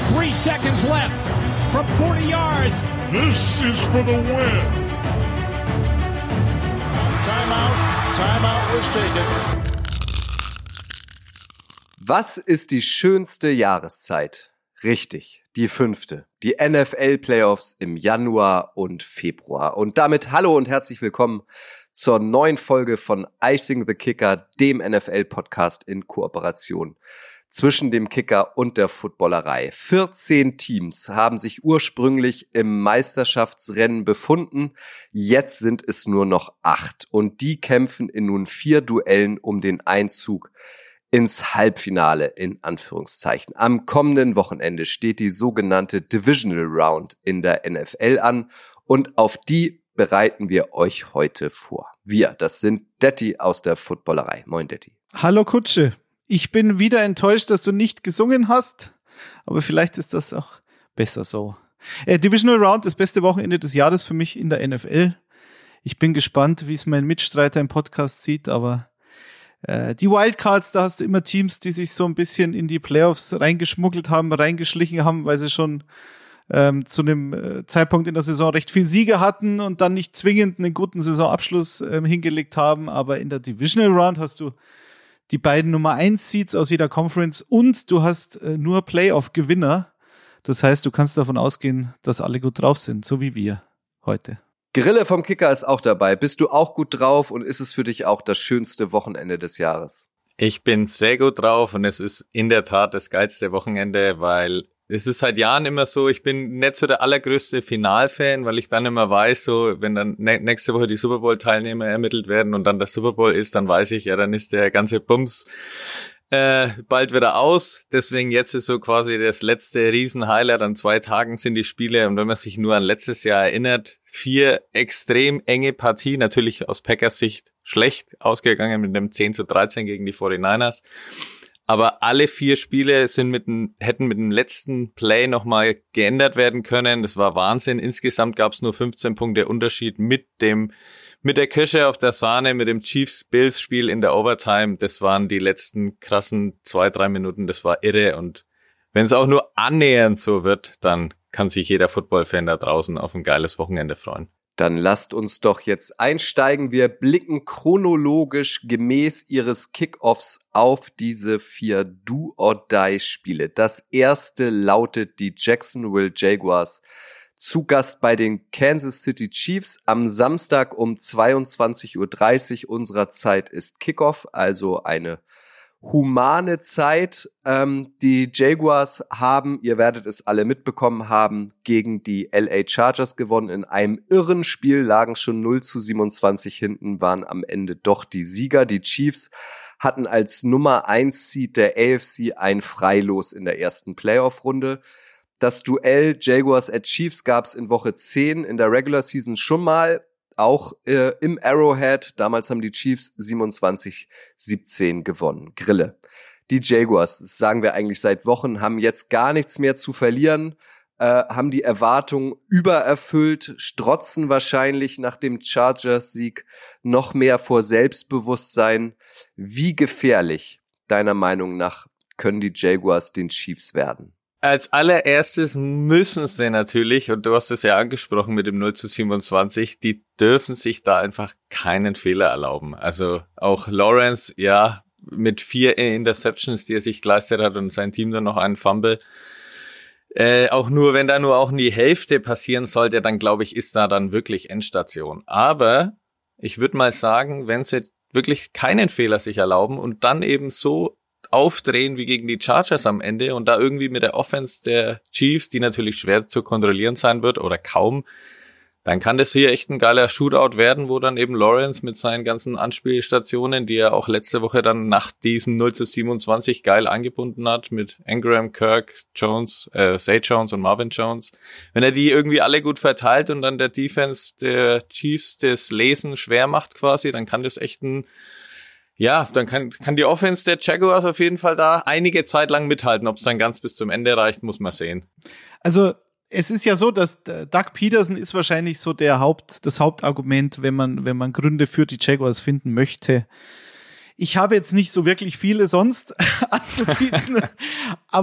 3 seconds left from 40 yards. This is for the win. Timeout was taken. Was ist die schönste Jahreszeit? Richtig, die 5. Die NFL-Playoffs im Januar und Februar. Und damit hallo und herzlich willkommen zur neuen Folge von Icing the Kicker, dem NFL-Podcast in Kooperation zwischen dem Kicker und der Footballerei. 14 Teams haben sich ursprünglich im Meisterschaftsrennen befunden. Jetzt sind es nur noch 8 und die kämpfen in nun 4 Duellen um den Einzug ins Halbfinale in Anführungszeichen. Am kommenden Wochenende steht die sogenannte Divisional Round in der NFL an und auf die bereiten wir euch heute vor. Wir, das sind Detti aus der Footballerei. Moin Detti. Hallo Kutsche. Ich bin wieder enttäuscht, dass du nicht gesungen hast, aber vielleicht ist das auch besser so. Divisional Round, das beste Wochenende des Jahres für mich in der NFL. Ich bin gespannt, wie es mein Mitstreiter im Podcast sieht, aber die Wildcards, da hast du immer Teams, die sich so ein bisschen in die Playoffs reingeschmuggelt haben, reingeschlichen haben, weil sie schon zu einem Zeitpunkt in der Saison recht viel Siege hatten und dann nicht zwingend einen guten Saisonabschluss hingelegt haben. Aber in der Divisional Round hast du die beiden Nummer 1 Seeds aus jeder Conference und du hast nur Playoff-Gewinner. Das heißt, du kannst davon ausgehen, dass alle gut drauf sind, so wie wir heute. Grille vom Kicker ist auch dabei. Bist du auch gut drauf und ist es für dich auch das schönste Wochenende des Jahres? Ich bin sehr gut drauf und es ist in der Tat das geilste Wochenende, weil es ist seit Jahren immer so, ich bin nicht so der allergrößte Finalfan, weil ich dann immer weiß, so wenn dann nächste Woche die Super Bowl-Teilnehmer ermittelt werden und dann der Super Bowl ist, dann weiß ich, ja, dann ist der ganze Bums bald wieder aus. Deswegen jetzt ist so quasi das letzte Riesen-Highlight. An 2 Tagen sind die Spiele und wenn man sich nur an letztes Jahr erinnert, 4 extrem enge Partien, natürlich aus Packers Sicht schlecht ausgegangen mit einem 10-13 gegen die 49ers. Aber alle 4 Spiele hätten mit dem letzten Play nochmal geändert werden können. Das war Wahnsinn. Insgesamt gab es nur 15 Punkte Unterschied mit der Kirsche auf der Sahne, mit dem Chiefs-Bills-Spiel in der Overtime. Das waren die letzten krassen 2-3 Minuten. Das war irre. Und wenn es auch nur annähernd so wird, dann kann sich jeder Football-Fan da draußen auf ein geiles Wochenende freuen. Dann lasst uns doch jetzt einsteigen. Wir blicken chronologisch gemäß ihres Kickoffs auf diese 4 Do-or-Die-Spiele. Das erste lautet die Jacksonville Jaguars zu Gast bei den Kansas City Chiefs. Am Samstag um 22:30 Uhr unserer Zeit ist Kickoff, also eine humane Zeit. Die Jaguars haben, ihr werdet es alle mitbekommen haben, gegen die LA Chargers gewonnen. In einem irren Spiel lagen schon 0-27 hinten, waren am Ende doch die Sieger. Die Chiefs hatten als Nummer 1 Seed der AFC ein Freilos in der ersten Playoff-Runde. Das Duell Jaguars at Chiefs gab es in Woche 10 in der Regular Season schon mal, auch im Arrowhead. Damals haben die Chiefs 27-17 gewonnen. Grille. Die Jaguars, das sagen wir eigentlich seit Wochen, haben jetzt gar nichts mehr zu verlieren, haben die Erwartungen übererfüllt, strotzen wahrscheinlich nach dem Chargers-Sieg noch mehr vor Selbstbewusstsein. Wie gefährlich, deiner Meinung nach, können die Jaguars den Chiefs werden? Als allererstes müssen sie natürlich, und du hast es ja angesprochen mit dem 0-27, die dürfen sich da einfach keinen Fehler erlauben. Also auch Lawrence, ja, mit 4 Interceptions, die er sich geleistet hat und sein Team dann noch einen Fumble. Auch nur, wenn da nur auch in die Hälfte passieren sollte, dann glaube ich, ist da dann wirklich Endstation. Aber ich würde mal sagen, wenn sie wirklich keinen Fehler sich erlauben und dann eben so aufdrehen wie gegen die Chargers am Ende und da irgendwie mit der Offense der Chiefs, die natürlich schwer zu kontrollieren sein wird oder kaum, dann kann das hier echt ein geiler Shootout werden, wo dann eben Lawrence mit seinen ganzen Anspielstationen, die er auch letzte Woche dann nach diesem 0-27 geil eingebunden hat, mit Ingram, Kirk, Jones, Zay Jones und Marvin Jones, wenn er die irgendwie alle gut verteilt und dann der Defense der Chiefs das Lesen schwer macht quasi, dann kann das echt dann kann die Offense der Jaguars auf jeden Fall da einige Zeit lang mithalten. Ob es dann ganz bis zum Ende reicht, muss man sehen. Also es ist ja so, dass Doug Peterson ist wahrscheinlich so das Hauptargument, wenn man Gründe für die Jaguars finden möchte. Ich habe jetzt nicht so wirklich viele sonst anzubieten, aber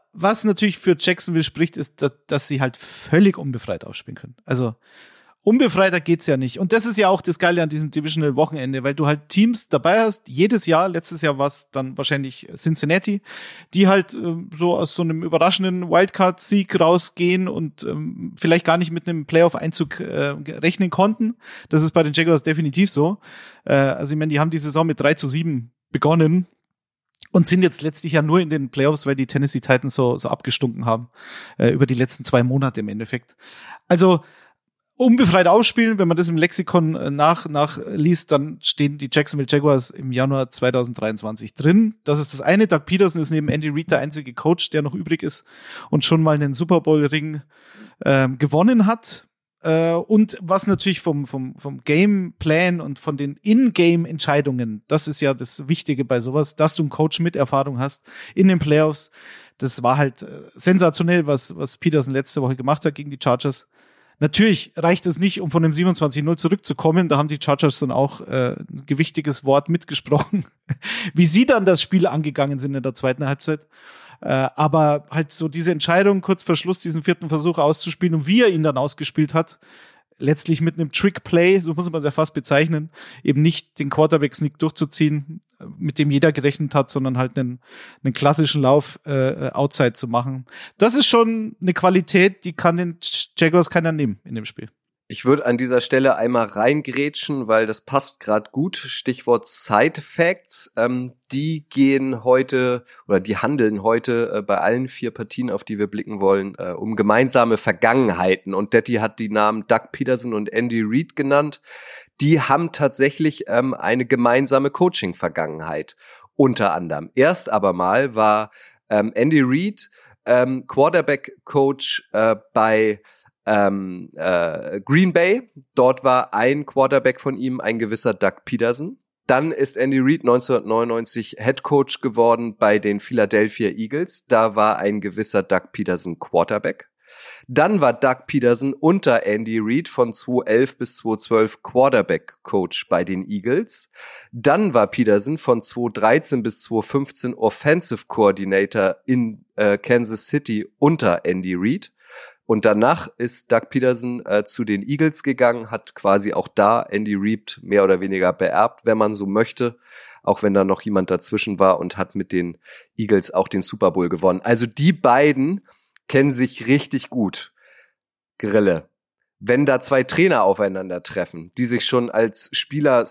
was natürlich für Jacksonville spricht, ist, dass sie halt völlig unbefreit aufspielen können. Also unbefreiter geht's ja nicht. Und das ist ja auch das Geile an diesem Divisional-Wochenende, weil du halt Teams dabei hast, jedes Jahr, letztes Jahr war es dann wahrscheinlich Cincinnati, die halt so aus so einem überraschenden Wildcard-Sieg rausgehen und vielleicht gar nicht mit einem Playoff-Einzug rechnen konnten. Das ist bei den Jaguars definitiv so. Also ich meine, die haben die Saison mit 3-7 begonnen und sind jetzt letztlich ja nur in den Playoffs, weil die Tennessee Titans so abgestunken haben über die letzten 2 Monate im Endeffekt. Also unbefreit ausspielen, wenn man das im Lexikon nachliest, dann stehen die Jacksonville Jaguars im Januar 2023 drin. Das ist das eine. Doug Peterson ist neben Andy Reid der einzige Coach, der noch übrig ist und schon mal einen Super Bowl-Ring gewonnen hat. Und was natürlich vom Gameplan und von den In-Game-Entscheidungen, das ist ja das Wichtige bei sowas, dass du einen Coach mit Erfahrung hast in den Playoffs. Das war halt sensationell, was Peterson letzte Woche gemacht hat gegen die Chargers. Natürlich reicht es nicht, um von dem 27-0 zurückzukommen. Da haben die Chargers dann auch ein gewichtiges Wort mitgesprochen, wie sie dann das Spiel angegangen sind in der zweiten Halbzeit. Aber halt so diese Entscheidung, kurz vor Schluss diesen 4. Versuch auszuspielen und wie er ihn dann ausgespielt hat, letztlich mit einem Trick-Play, so muss man es ja fast bezeichnen, eben nicht den Quarterback-Sneak durchzuziehen, mit dem jeder gerechnet hat, sondern halt einen klassischen Lauf Outside zu machen. Das ist schon eine Qualität, die kann den Jaguars keiner nehmen in dem Spiel. Ich würde an dieser Stelle einmal reingrätschen, weil das passt gerade gut. Stichwort Side Facts. Die gehen heute oder die handeln heute bei allen 4 Partien, auf die wir blicken wollen, um gemeinsame Vergangenheiten. Und Detti hat die Namen Doug Peterson und Andy Reid genannt. Die haben tatsächlich eine gemeinsame Coaching-Vergangenheit. Unter anderem. Erst aber mal war Andy Reid Quarterback-Coach bei Green Bay. Dort war ein Quarterback von ihm ein gewisser Doug Peterson. Dann ist Andy Reid 1999 Head Coach geworden bei den Philadelphia Eagles. Da war ein gewisser Doug Peterson Quarterback. Dann war Doug Peterson unter Andy Reid von 2011 bis 2012 Quarterback Coach bei den Eagles. Dann war Peterson von 2013 bis 2015 Offensive Coordinator in Kansas City unter Andy Reid. Und danach ist Doug Peterson zu den Eagles gegangen, hat quasi auch da Andy Reid mehr oder weniger beerbt, wenn man so möchte, auch wenn da noch jemand dazwischen war, und hat mit den Eagles auch den Super Bowl gewonnen. Also die beiden kennen sich richtig gut. Grille. Wenn da 2 Trainer aufeinandertreffen, die sich schon als Spieler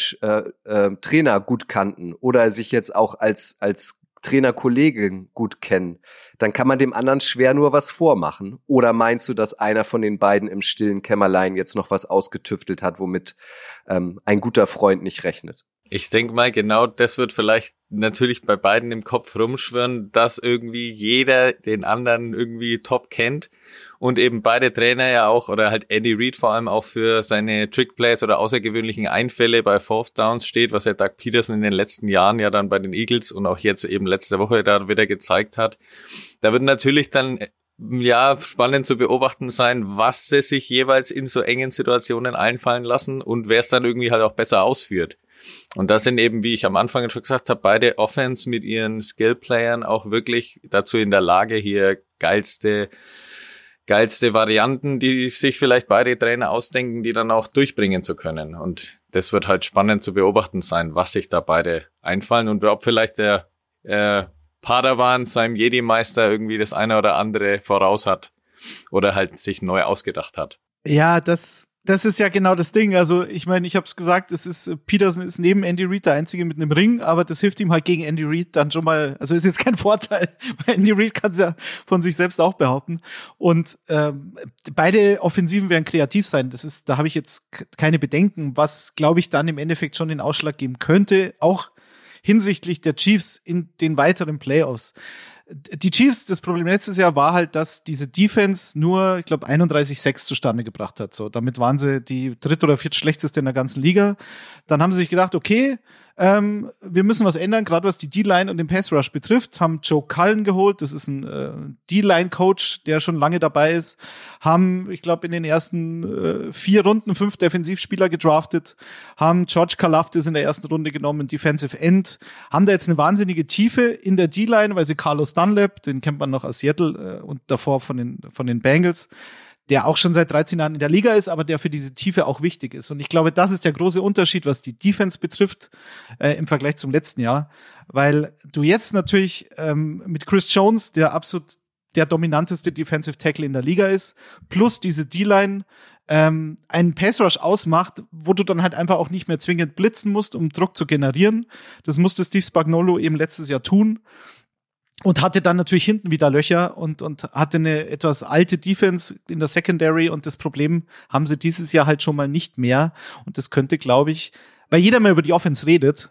/ Trainer gut kannten oder sich jetzt auch als Trainerkollegen gut kennen, dann kann man dem anderen schwer nur was vormachen. Oder meinst du, dass einer von den beiden im stillen Kämmerlein jetzt noch was ausgetüftelt hat, womit ein guter Freund nicht rechnet? Ich denke mal, genau das wird vielleicht natürlich bei beiden im Kopf rumschwirren, dass irgendwie jeder den anderen irgendwie top kennt und eben beide Trainer ja auch, oder halt Andy Reid vor allem auch für seine Trickplays oder außergewöhnlichen Einfälle bei Fourth Downs steht, was ja Doug Peterson in den letzten Jahren ja dann bei den Eagles und auch jetzt eben letzte Woche da wieder gezeigt hat. Da wird natürlich dann spannend zu beobachten sein, was sie sich jeweils in so engen Situationen einfallen lassen und wer es dann irgendwie halt auch besser ausführt. Und da sind eben, wie ich am Anfang schon gesagt habe, beide Offense mit ihren Skill-Playern auch wirklich dazu in der Lage, hier geilste Varianten, die sich vielleicht beide Trainer ausdenken, die dann auch durchbringen zu können. Und das wird halt spannend zu beobachten sein, was sich da beide einfallen und ob vielleicht der Padawan seinem Jedi-Meister irgendwie das eine oder andere voraus hat oder halt sich neu ausgedacht hat. Ja, das ist ja genau das Ding. Also ich meine, ich habe es gesagt, Peterson ist neben Andy Reid der Einzige mit einem Ring, aber das hilft ihm halt gegen Andy Reid dann schon mal, also ist jetzt kein Vorteil, weil Andy Reid kann es ja von sich selbst auch behaupten. Und beide Offensiven werden kreativ sein. Da habe ich jetzt keine Bedenken, was, glaube ich, dann im Endeffekt schon den Ausschlag geben könnte, auch hinsichtlich der Chiefs in den weiteren Playoffs. Die Chiefs, das Problem letztes Jahr war halt, dass diese Defense nur, ich glaube, 31 Sacks zustande gebracht hat. So, damit waren sie die dritt- oder viertschlechteste in der ganzen Liga. Dann haben sie sich gedacht, okay, wir müssen was ändern, gerade was die D-Line und den Pass-Rush betrifft. Haben Joe Cullen geholt, das ist ein D-Line-Coach, der schon lange dabei ist. Haben, ich glaube, in den ersten 4 Runden 5 Defensivspieler gedraftet. Haben George Karlaftis in der ersten Runde genommen, Defensive End. Haben da jetzt eine wahnsinnige Tiefe in der D-Line, weil sie Carlos Dunlap, den kennt man noch aus Seattle und davor von den Bengals, der auch schon seit 13 Jahren in der Liga ist, aber der für diese Tiefe auch wichtig ist. Und ich glaube, das ist der große Unterschied, was die Defense betrifft, im Vergleich zum letzten Jahr. Weil du jetzt natürlich mit Chris Jones, der absolut der dominanteste Defensive Tackle in der Liga ist, plus diese D-Line einen Pass-Rush ausmacht, wo du dann halt einfach auch nicht mehr zwingend blitzen musst, um Druck zu generieren. Das musste Steve Spagnuolo eben letztes Jahr tun. Und hatte dann natürlich hinten wieder Löcher und hatte eine etwas alte Defense in der Secondary und das Problem haben sie dieses Jahr halt schon mal nicht mehr. Und das könnte, glaube ich, weil jeder mal über die Offense redet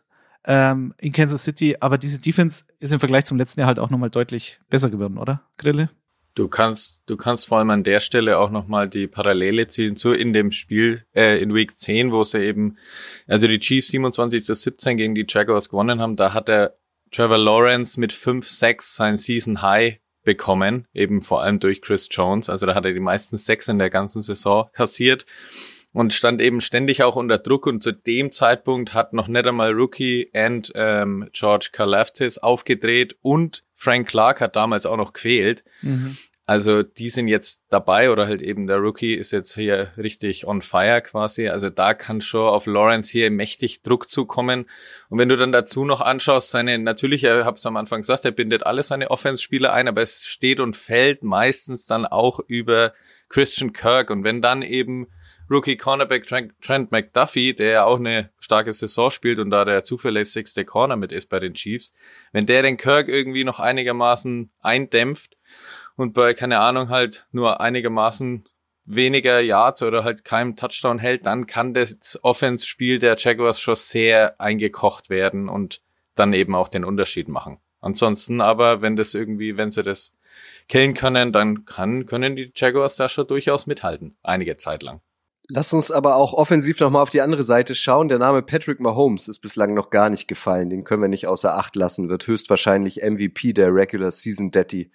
in Kansas City, aber diese Defense ist im Vergleich zum letzten Jahr halt auch nochmal deutlich besser geworden, oder, Grille? Du kannst vor allem an der Stelle auch nochmal die Parallele ziehen zu in dem Spiel in Week 10, wo sie eben, also die Chiefs 27-17 gegen die Jaguars gewonnen haben, da hat der Trevor Lawrence mit 5 Sacks sein Season High bekommen, eben vor allem durch Chris Jones. Also da hat er die meisten Sacks in der ganzen Saison kassiert und stand eben ständig auch unter Druck. Und zu dem Zeitpunkt hat noch nicht einmal Rookie and George Karlaftis aufgedreht und Frank Clark hat damals auch noch gefehlt. Mhm. Also die sind jetzt dabei oder halt eben der Rookie ist jetzt hier richtig on fire quasi. Also da kann schon auf Lawrence hier mächtig Druck zukommen. Und wenn du dann dazu noch anschaust, natürlich, ich habe es am Anfang gesagt, er bindet alle seine Offense-Spieler ein, aber es steht und fällt meistens dann auch über Christian Kirk. Und wenn dann eben Rookie-Cornerback Trent McDuffie, der ja auch eine starke Saison spielt und da der zuverlässigste Corner mit ist bei den Chiefs, wenn der den Kirk irgendwie noch einigermaßen eindämpft, und bei, keine Ahnung, halt nur einigermaßen weniger Yards oder halt keinem Touchdown hält, dann kann das Offense-Spiel der Jaguars schon sehr eingekocht werden und dann eben auch den Unterschied machen. Ansonsten aber, wenn sie das killen können, dann können die Jaguars da schon durchaus mithalten. Einige Zeit lang. Lass uns aber auch offensiv nochmal auf die andere Seite schauen. Der Name Patrick Mahomes ist bislang noch gar nicht gefallen. Den können wir nicht außer Acht lassen. Wird höchstwahrscheinlich MVP der Regular Season Daddy.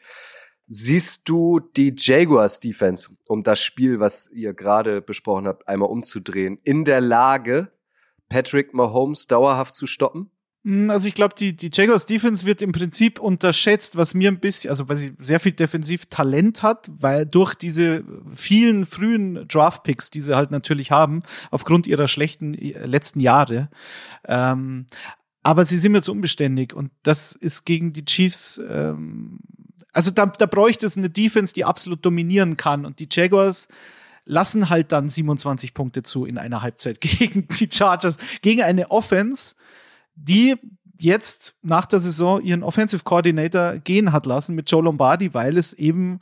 Siehst du die Jaguars-Defense, um das Spiel, was ihr gerade besprochen habt, einmal umzudrehen, in der Lage, Patrick Mahomes dauerhaft zu stoppen? Also ich glaube, die Jaguars-Defense wird im Prinzip unterschätzt, was mir ein bisschen, also weil sie sehr viel Defensiv-Talent hat, weil durch diese vielen frühen Draft-Picks, die sie halt natürlich haben, aufgrund ihrer schlechten letzten Jahre, aber sie sind mir zu unbeständig und das ist gegen die Chiefs, also da bräuchte es eine Defense, die absolut dominieren kann und die Jaguars lassen halt dann 27 Punkte zu in einer Halbzeit gegen die Chargers, gegen eine Offense, die jetzt nach der Saison ihren Offensive Coordinator gehen hat lassen mit Joe Lombardi, weil es eben,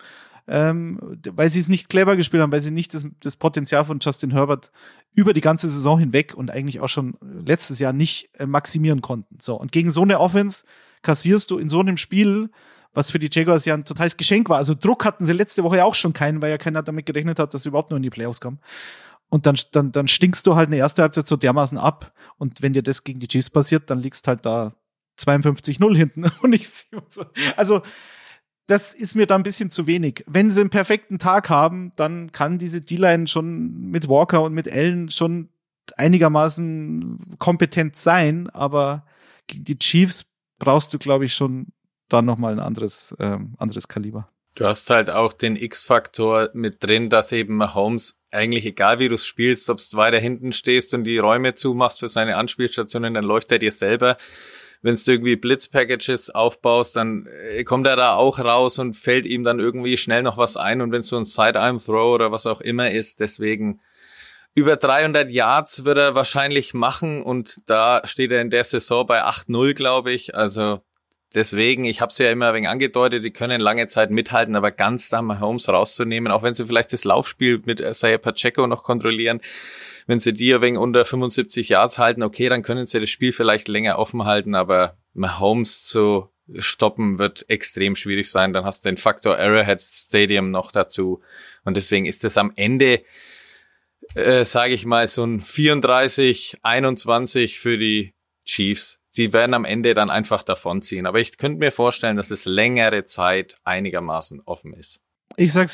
weil sie es nicht clever gespielt haben, weil sie nicht das Potenzial von Justin Herbert über die ganze Saison hinweg und eigentlich auch schon letztes Jahr nicht maximieren konnten. So, und gegen so eine Offense kassierst du in so einem Spiel, was für die Jaguars ja ein totales Geschenk war. Also Druck hatten sie letzte Woche ja auch schon keinen, weil ja keiner damit gerechnet hat, dass sie überhaupt nur in die Playoffs kommen. Und dann stinkst du halt eine erste Halbzeit so dermaßen ab. Und wenn dir das gegen die Chiefs passiert, dann liegst halt da 52-0 hinten und nicht 27. Also das ist mir da ein bisschen zu wenig. Wenn sie einen perfekten Tag haben, dann kann diese D-Line schon mit Walker und mit Allen schon einigermaßen kompetent sein. Aber gegen die Chiefs brauchst du, glaube ich, schon dann nochmal ein anderes Kaliber. Du hast halt auch den X-Faktor mit drin, dass eben Mahomes eigentlich egal wie du es spielst, ob du weiter hinten stehst und die Räume zumachst für seine Anspielstationen, dann läuft er dir selber. Wenn du irgendwie Blitz-Packages aufbaust, dann kommt er da auch raus und fällt ihm dann irgendwie schnell noch was ein. Und wenn es so ein Sidearm-Throw oder was auch immer ist, deswegen über 300 Yards wird er wahrscheinlich machen und da steht er in der Saison bei 8-0, glaube ich. Also deswegen, ich habe es ja immer ein wenig angedeutet, die können lange Zeit mithalten, aber ganz da Mahomes rauszunehmen, auch wenn sie vielleicht das Laufspiel mit Isaiah Pacheco noch kontrollieren, wenn sie die ein wenig unter 75 Yards halten, okay, dann können sie das Spiel vielleicht länger offen halten, aber Mahomes zu stoppen wird extrem schwierig sein. Dann hast du den Faktor Arrowhead Stadium noch dazu und deswegen ist es am Ende, sage ich mal, so ein 34-21 für die Chiefs. Sie werden am Ende dann einfach davonziehen. Aber ich könnte mir vorstellen, dass es längere Zeit einigermaßen offen ist. Ich sag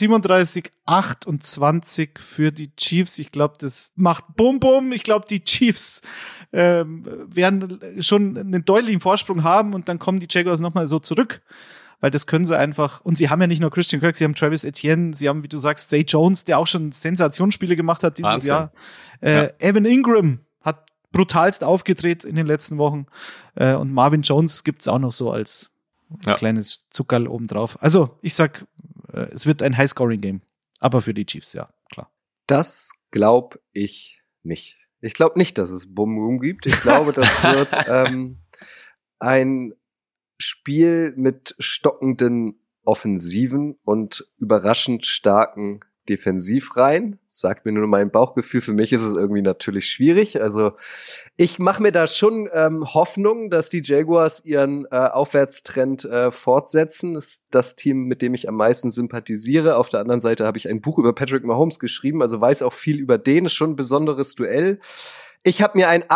37-28 für die Chiefs. Ich glaube, das macht Bum-Bum. Ich glaube, die Chiefs werden schon einen deutlichen Vorsprung haben und dann kommen die Jaguars nochmal so zurück. Weil das können sie einfach, und sie haben ja nicht nur Christian Kirk, sie haben Travis Etienne, sie haben, wie du sagst, Zay Jones, der auch schon Sensationsspiele gemacht hat dieses Jahr. Evan Ingram hat brutalst aufgedreht in den letzten Wochen. Und Marvin Jones gibt's auch noch so als kleines Zuckerl obendrauf. Also, ich sag, es wird ein High-Scoring-Game. Aber für die Chiefs, ja, klar. Das glaube ich nicht. Ich glaube nicht, dass es Bum-Bum gibt. Ich glaube, das wird ein Spiel mit stockenden Offensiven und überraschend starken Defensivreihen. Sagt mir nur mein Bauchgefühl. Für mich ist es irgendwie natürlich schwierig. Also ich mache mir da schon Hoffnung, dass die Jaguars ihren Aufwärtstrend fortsetzen. Das ist das Team, mit dem ich am meisten sympathisiere. Auf der anderen Seite habe ich ein Buch über Patrick Mahomes geschrieben, also weiß auch viel über den. Ist schon ein besonderes Duell. Ich habe mir ein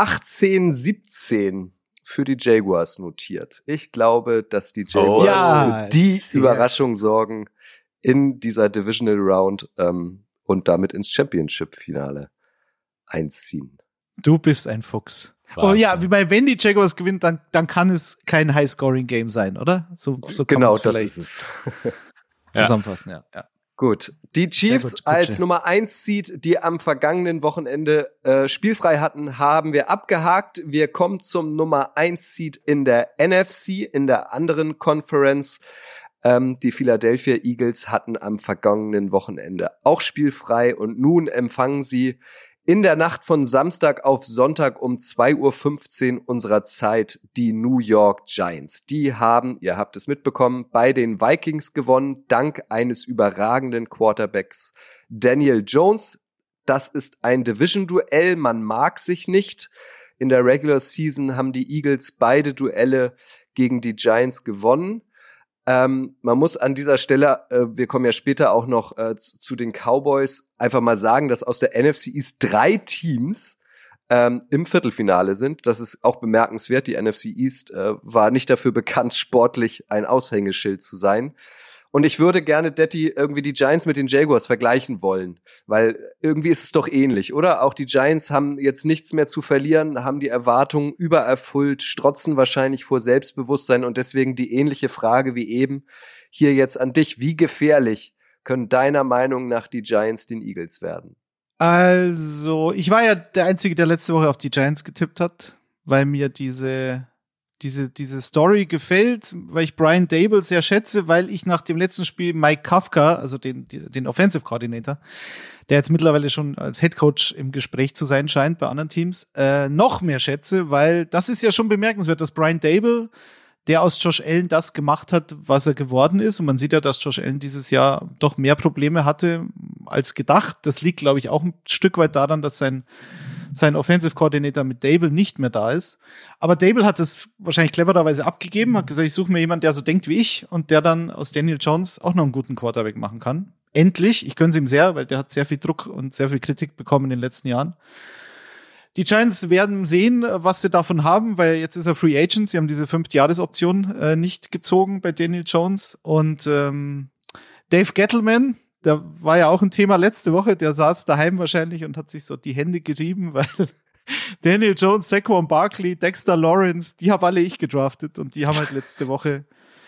18-17 für die Jaguars notiert. Ich glaube, dass die Jaguars für die Überraschung sorgen in dieser Divisional Round und damit ins Championship-Finale einziehen. Du bist ein Fuchs. Wahnsinn. Oh ja, wenn die Jaguars gewinnt, dann kann es kein High-Scoring-Game sein, oder? So genau, das ist es. Zusammenfassen, ja. Gut, die Chiefs als Nummer 1 Seed, die am vergangenen Wochenende spielfrei hatten, haben wir abgehakt. Wir kommen zum Nummer 1 Seed in der NFC, in der anderen Conference. Die Philadelphia Eagles hatten am vergangenen Wochenende auch spielfrei und nun empfangen sie in der Nacht von Samstag auf Sonntag um 2:15 Uhr unserer Zeit die New York Giants. Die haben, ihr habt es mitbekommen, bei den Vikings gewonnen, dank eines überragenden Quarterbacks Daniel Jones. Das ist ein Division-Duell, man mag sich nicht. In der Regular Season haben die Eagles beide Duelle gegen die Giants gewonnen. Man muss an dieser Stelle, wir kommen ja später auch noch zu den Cowboys, einfach mal sagen, dass aus der NFC East 3 Teams im Viertelfinale sind. Das ist auch bemerkenswert. Die NFC East war nicht dafür bekannt, sportlich ein Aushängeschild zu sein. Und ich würde gerne, Detti, irgendwie die Giants mit den Jaguars vergleichen wollen, weil irgendwie ist es doch ähnlich, oder? Auch die Giants haben jetzt nichts mehr zu verlieren, haben die Erwartungen übererfüllt, strotzen wahrscheinlich vor Selbstbewusstsein und deswegen die ähnliche Frage wie eben hier jetzt an dich. Wie gefährlich können deiner Meinung nach die Giants den Eagles werden? Also, ich war ja der Einzige, der letzte Woche auf die Giants getippt hat, weil mir diese Story gefällt, weil ich Brian Daboll sehr schätze, weil ich nach dem letzten Spiel Mike Kafka, also den Offensive Coordinator, der jetzt mittlerweile schon als Head Coach im Gespräch zu sein scheint bei anderen Teams, noch mehr schätze, weil das ist ja schon bemerkenswert, dass Brian Daboll, der aus Josh Allen das gemacht hat, was er geworden ist. Und man sieht ja, dass Josh Allen dieses Jahr doch mehr Probleme hatte als gedacht. Das liegt, glaube ich, auch ein Stück weit daran, dass sein Offensive Coordinator mit Daboll nicht mehr da ist. Aber Daboll hat es wahrscheinlich clevererweise abgegeben, hat gesagt, ich suche mir jemanden, der so denkt wie ich und der dann aus Daniel Jones auch noch einen guten Quarterback machen kann. Endlich, ich gönn's ihm sehr, weil der hat sehr viel Druck und sehr viel Kritik bekommen in den letzten Jahren. Die Giants werden sehen, was sie davon haben, weil jetzt ist er Free Agent. Sie haben diese 5-Jahres-Option nicht gezogen bei Daniel Jones. Und Dave Gettleman, der war ja auch ein Thema letzte Woche, der saß daheim wahrscheinlich und hat sich so die Hände gerieben, weil Daniel Jones, Saquon Barkley, Dexter Lawrence, die habe alle ich gedraftet und die haben halt letzte Woche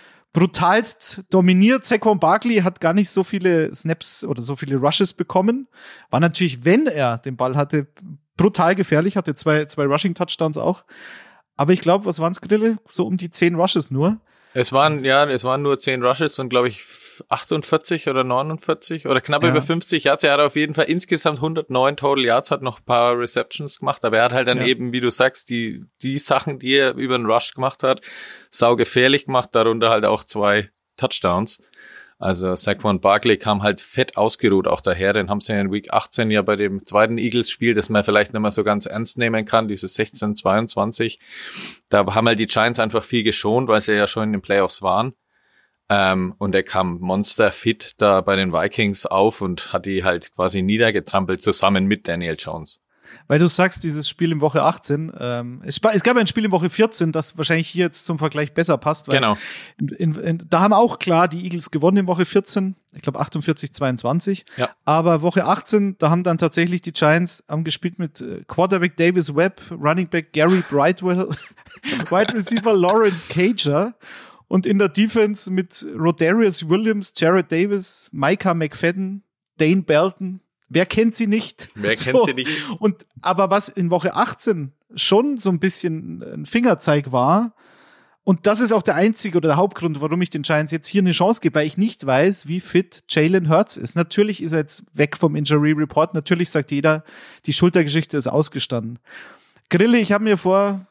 brutalst dominiert. Saquon Barkley hat gar nicht so viele Snaps oder so viele Rushes bekommen. War natürlich, wenn er den Ball hatte, brutal gefährlich, hatte zwei Rushing-Touchdowns auch. Aber ich glaube, was waren es, Grille? So um die 10 Rushes nur. Es waren nur 10 Rushes und glaube ich 48 oder 49 oder knapp über 50 Yards. Er hat auf jeden Fall insgesamt 109 Total Yards, hat noch ein paar Receptions gemacht, aber er hat halt dann eben, wie du sagst, die Sachen, die er über den Rush gemacht hat, saugefährlich gemacht, darunter halt auch 2 Touchdowns. Also Saquon Barkley kam halt fett ausgeruht auch daher, den haben sie in Week 18 ja bei dem zweiten Eagles-Spiel, das man vielleicht nicht mehr so ganz ernst nehmen kann, dieses 16-22. Da haben halt die Giants einfach viel geschont, weil sie ja schon in den Playoffs waren. Und er kam monsterfit da bei den Vikings auf und hat die halt quasi niedergetrampelt zusammen mit Daniel Jones. weil du sagst, dieses Spiel in Woche 18, es gab ein Spiel in Woche 14, das wahrscheinlich hier jetzt zum Vergleich besser passt, weil Genau. Da haben auch klar die Eagles gewonnen in Woche 14, ich glaube 48-22, Ja. aber Woche 18, da haben dann tatsächlich die Giants gespielt mit Quarterback Davis Webb, Running Back Gary Brightwell, Wide Receiver Lawrence Cager und in der Defense mit Rodarius Williams, Jared Davis, Micah McFadden, Dane Belton. Wer kennt sie nicht? Wer kennt sie nicht? Aber was in Woche 18 schon so ein bisschen ein Fingerzeig war, und das ist auch der einzige oder der Hauptgrund, warum ich den Giants jetzt hier eine Chance gebe, weil ich nicht weiß, wie fit Jalen Hurts ist. Natürlich ist er jetzt weg vom Injury Report. Natürlich sagt jeder, die Schultergeschichte ist ausgestanden. Grille, ich habe mir vor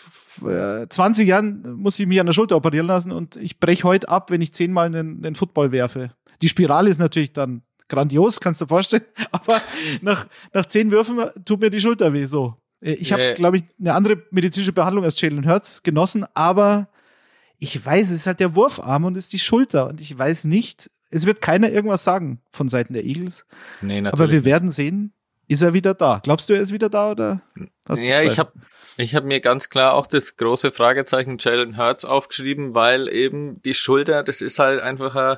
20 Jahren muss ich mich an der Schulter operieren lassen und ich breche heute ab, wenn ich 10-mal einen Football werfe. Die Spirale ist natürlich dann grandios, kannst du dir vorstellen, aber nach 10 Würfen tut mir die Schulter weh, so. Ich habe, glaube ich, eine andere medizinische Behandlung als Jalen Hurts genossen, aber ich weiß, es ist halt der Wurfarm und es ist die Schulter und ich weiß nicht, es wird keiner irgendwas sagen von Seiten der Eagles. Nee, natürlich. Aber wir werden sehen, ist er wieder da? Glaubst du, er ist wieder da oder hast du Zweifel? Ich hab mir ganz klar auch das große Fragezeichen Jalen Hurts aufgeschrieben, weil eben die Schulter, das ist halt einfach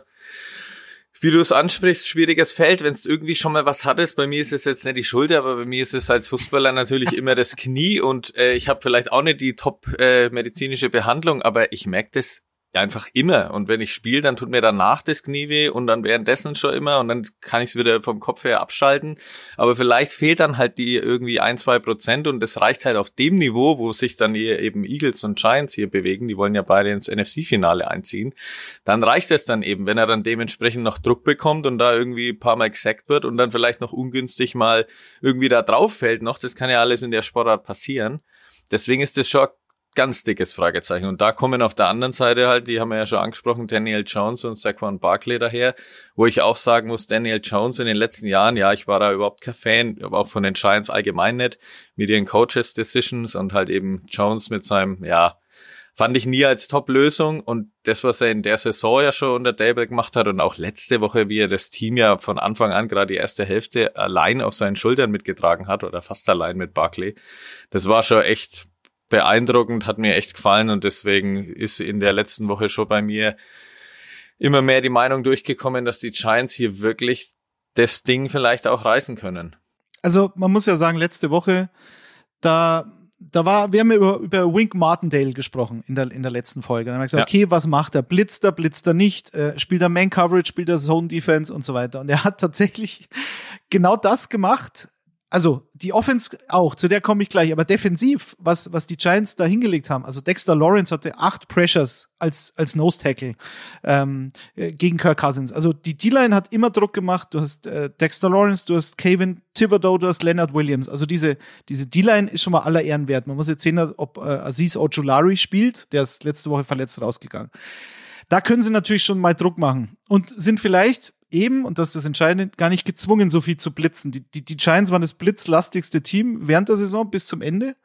wie du es ansprichst, schwieriges Feld, wenn es irgendwie schon mal was hattest. Bei mir ist es jetzt nicht die Schulter, aber bei mir ist es als Fußballer natürlich immer das Knie und ich habe vielleicht auch nicht die top medizinische Behandlung, aber ich merke das einfach immer. Und wenn ich spiele, dann tut mir danach das Knie weh und dann währenddessen schon immer und dann kann ich es wieder vom Kopf her abschalten. Aber vielleicht fehlt dann halt die irgendwie 1-2% und das reicht halt auf dem Niveau, wo sich dann hier eben Eagles und Giants hier bewegen. Die wollen ja beide ins NFC-Finale einziehen. Dann reicht es dann eben, wenn er dann dementsprechend noch Druck bekommt und da irgendwie ein paar Mal gesackt wird und dann vielleicht noch ungünstig mal irgendwie da drauf fällt noch. Das kann ja alles in der Sportart passieren. Deswegen ist das schon ganz dickes Fragezeichen. Und da kommen auf der anderen Seite halt, die haben wir ja schon angesprochen, Daniel Jones und Saquon Barkley daher, wo ich auch sagen muss, Daniel Jones in den letzten Jahren, ja, ich war da überhaupt kein Fan, aber auch von den Giants allgemein nicht, mit ihren Coaches-Decisions und halt eben Jones mit seinem, ja, fand ich nie als Top-Lösung und das, was er in der Saison ja schon unter Daboll gemacht hat und auch letzte Woche, wie er das Team ja von Anfang an gerade die erste Hälfte allein auf seinen Schultern mitgetragen hat oder fast allein mit Barkley, das war schon echt beeindruckend, hat mir echt gefallen und deswegen ist in der letzten Woche schon bei mir immer mehr die Meinung durchgekommen, dass die Giants hier wirklich das Ding vielleicht auch reißen können. Also man muss ja sagen, letzte Woche, wir haben ja über Wink Martindale gesprochen in der letzten Folge. Dann haben wir gesagt, okay, was macht er? Blitzt er nicht? Spielt er Man Coverage, spielt er Zone Defense und so weiter. Und er hat tatsächlich genau das gemacht. Also die Offense auch, zu der komme ich gleich, aber defensiv, was die Giants da hingelegt haben, also Dexter Lawrence hatte 8 Pressures als Nose Tackle gegen Kirk Cousins. Also die D-Line hat immer Druck gemacht, du hast Dexter Lawrence, du hast Kayvon Thibodeau, du hast Leonard Williams. Also diese D-Line ist schon mal aller Ehren wert. Man muss jetzt sehen, ob Azeez Ojulari spielt, der ist letzte Woche verletzt rausgegangen. Da können sie natürlich schon mal Druck machen und sind vielleicht eben, und das ist das Entscheidende, gar nicht gezwungen, so viel zu blitzen. Die Giants waren das blitzlastigste Team während der Saison bis zum Ende.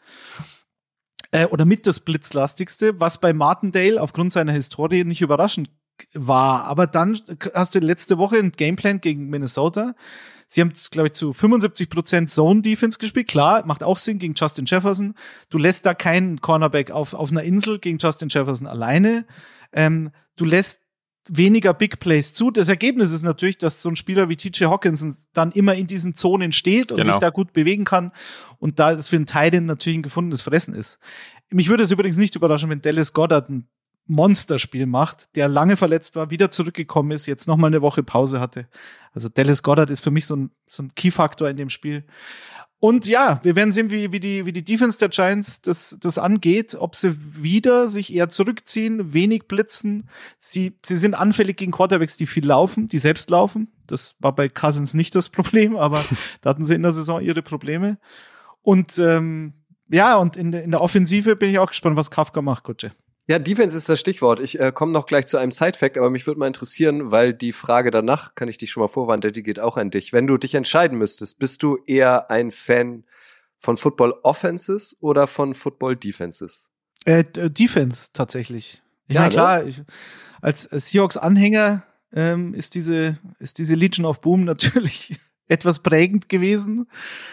Oder mit das blitzlastigste, was bei Martindale aufgrund seiner Historie nicht überraschend war. Aber dann hast du letzte Woche einen Gameplan gegen Minnesota. Sie haben, glaube ich, zu 75% Zone-Defense gespielt. Klar, macht auch Sinn gegen Justin Jefferson. Du lässt da keinen Cornerback auf einer Insel gegen Justin Jefferson alleine. Du lässt weniger Big Plays zu. Das Ergebnis ist natürlich, dass so ein Spieler wie TJ Hockenson dann immer in diesen Zonen steht und sich da gut bewegen kann und da es für einen Tight End natürlich ein gefundenes Fressen ist. Mich würde es übrigens nicht überraschen, wenn Dallas Goedert ein Monsterspiel macht, der lange verletzt war, wieder zurückgekommen ist, jetzt nochmal eine Woche Pause hatte. Also Dallas Goedert ist für mich so ein Key-Faktor in dem Spiel. Und ja, wir werden sehen, wie die Defense der Giants das angeht, ob sie wieder sich eher zurückziehen, wenig blitzen. Sie sind anfällig gegen Quarterbacks, die viel laufen, die selbst laufen. Das war bei Cousins nicht das Problem, aber da hatten sie in der Saison ihre Probleme. Und und in der Offensive bin ich auch gespannt, was Kafka macht, Kutsche. Ja, Defense ist das Stichwort. Ich komme noch gleich zu einem Side-Fact, aber mich würde mal interessieren, weil die Frage danach, kann ich dich schon mal vorwarnen, die geht auch an dich. Wenn du dich entscheiden müsstest, bist du eher ein Fan von Football-Offenses oder von Football-Defenses? Defense tatsächlich. Ja, klar, als Seahawks-Anhänger ist diese Legion of Boom natürlich etwas prägend gewesen.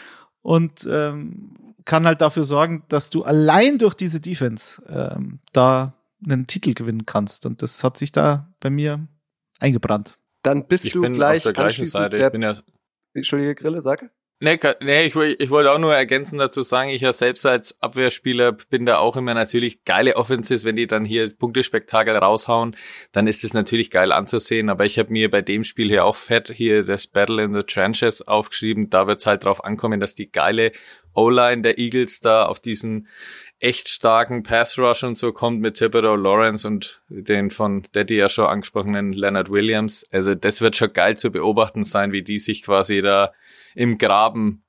und kann halt dafür sorgen, dass du allein durch diese Defense da einen Titel gewinnen kannst. Und das hat sich da bei mir eingebrannt. Dann bist du gleich auf der gleichen Seite. Entschuldige, Grille, sage. Nee, ich wollte auch nur ergänzen dazu sagen, ich ja selbst als Abwehrspieler bin da auch immer natürlich geile Offenses, wenn die dann hier Punktespektakel raushauen, dann ist es natürlich geil anzusehen, aber ich habe mir bei dem Spiel hier auch fett hier das Battle in the Trenches aufgeschrieben, da wird's halt drauf ankommen, dass die geile O-Line der Eagles da auf diesen echt starken Pass-Rush und so kommt mit Thibodeau, Lawrence und den von Daddy ja schon angesprochenen Leonard Williams, also das wird schon geil zu beobachten sein, wie die sich quasi da im Graben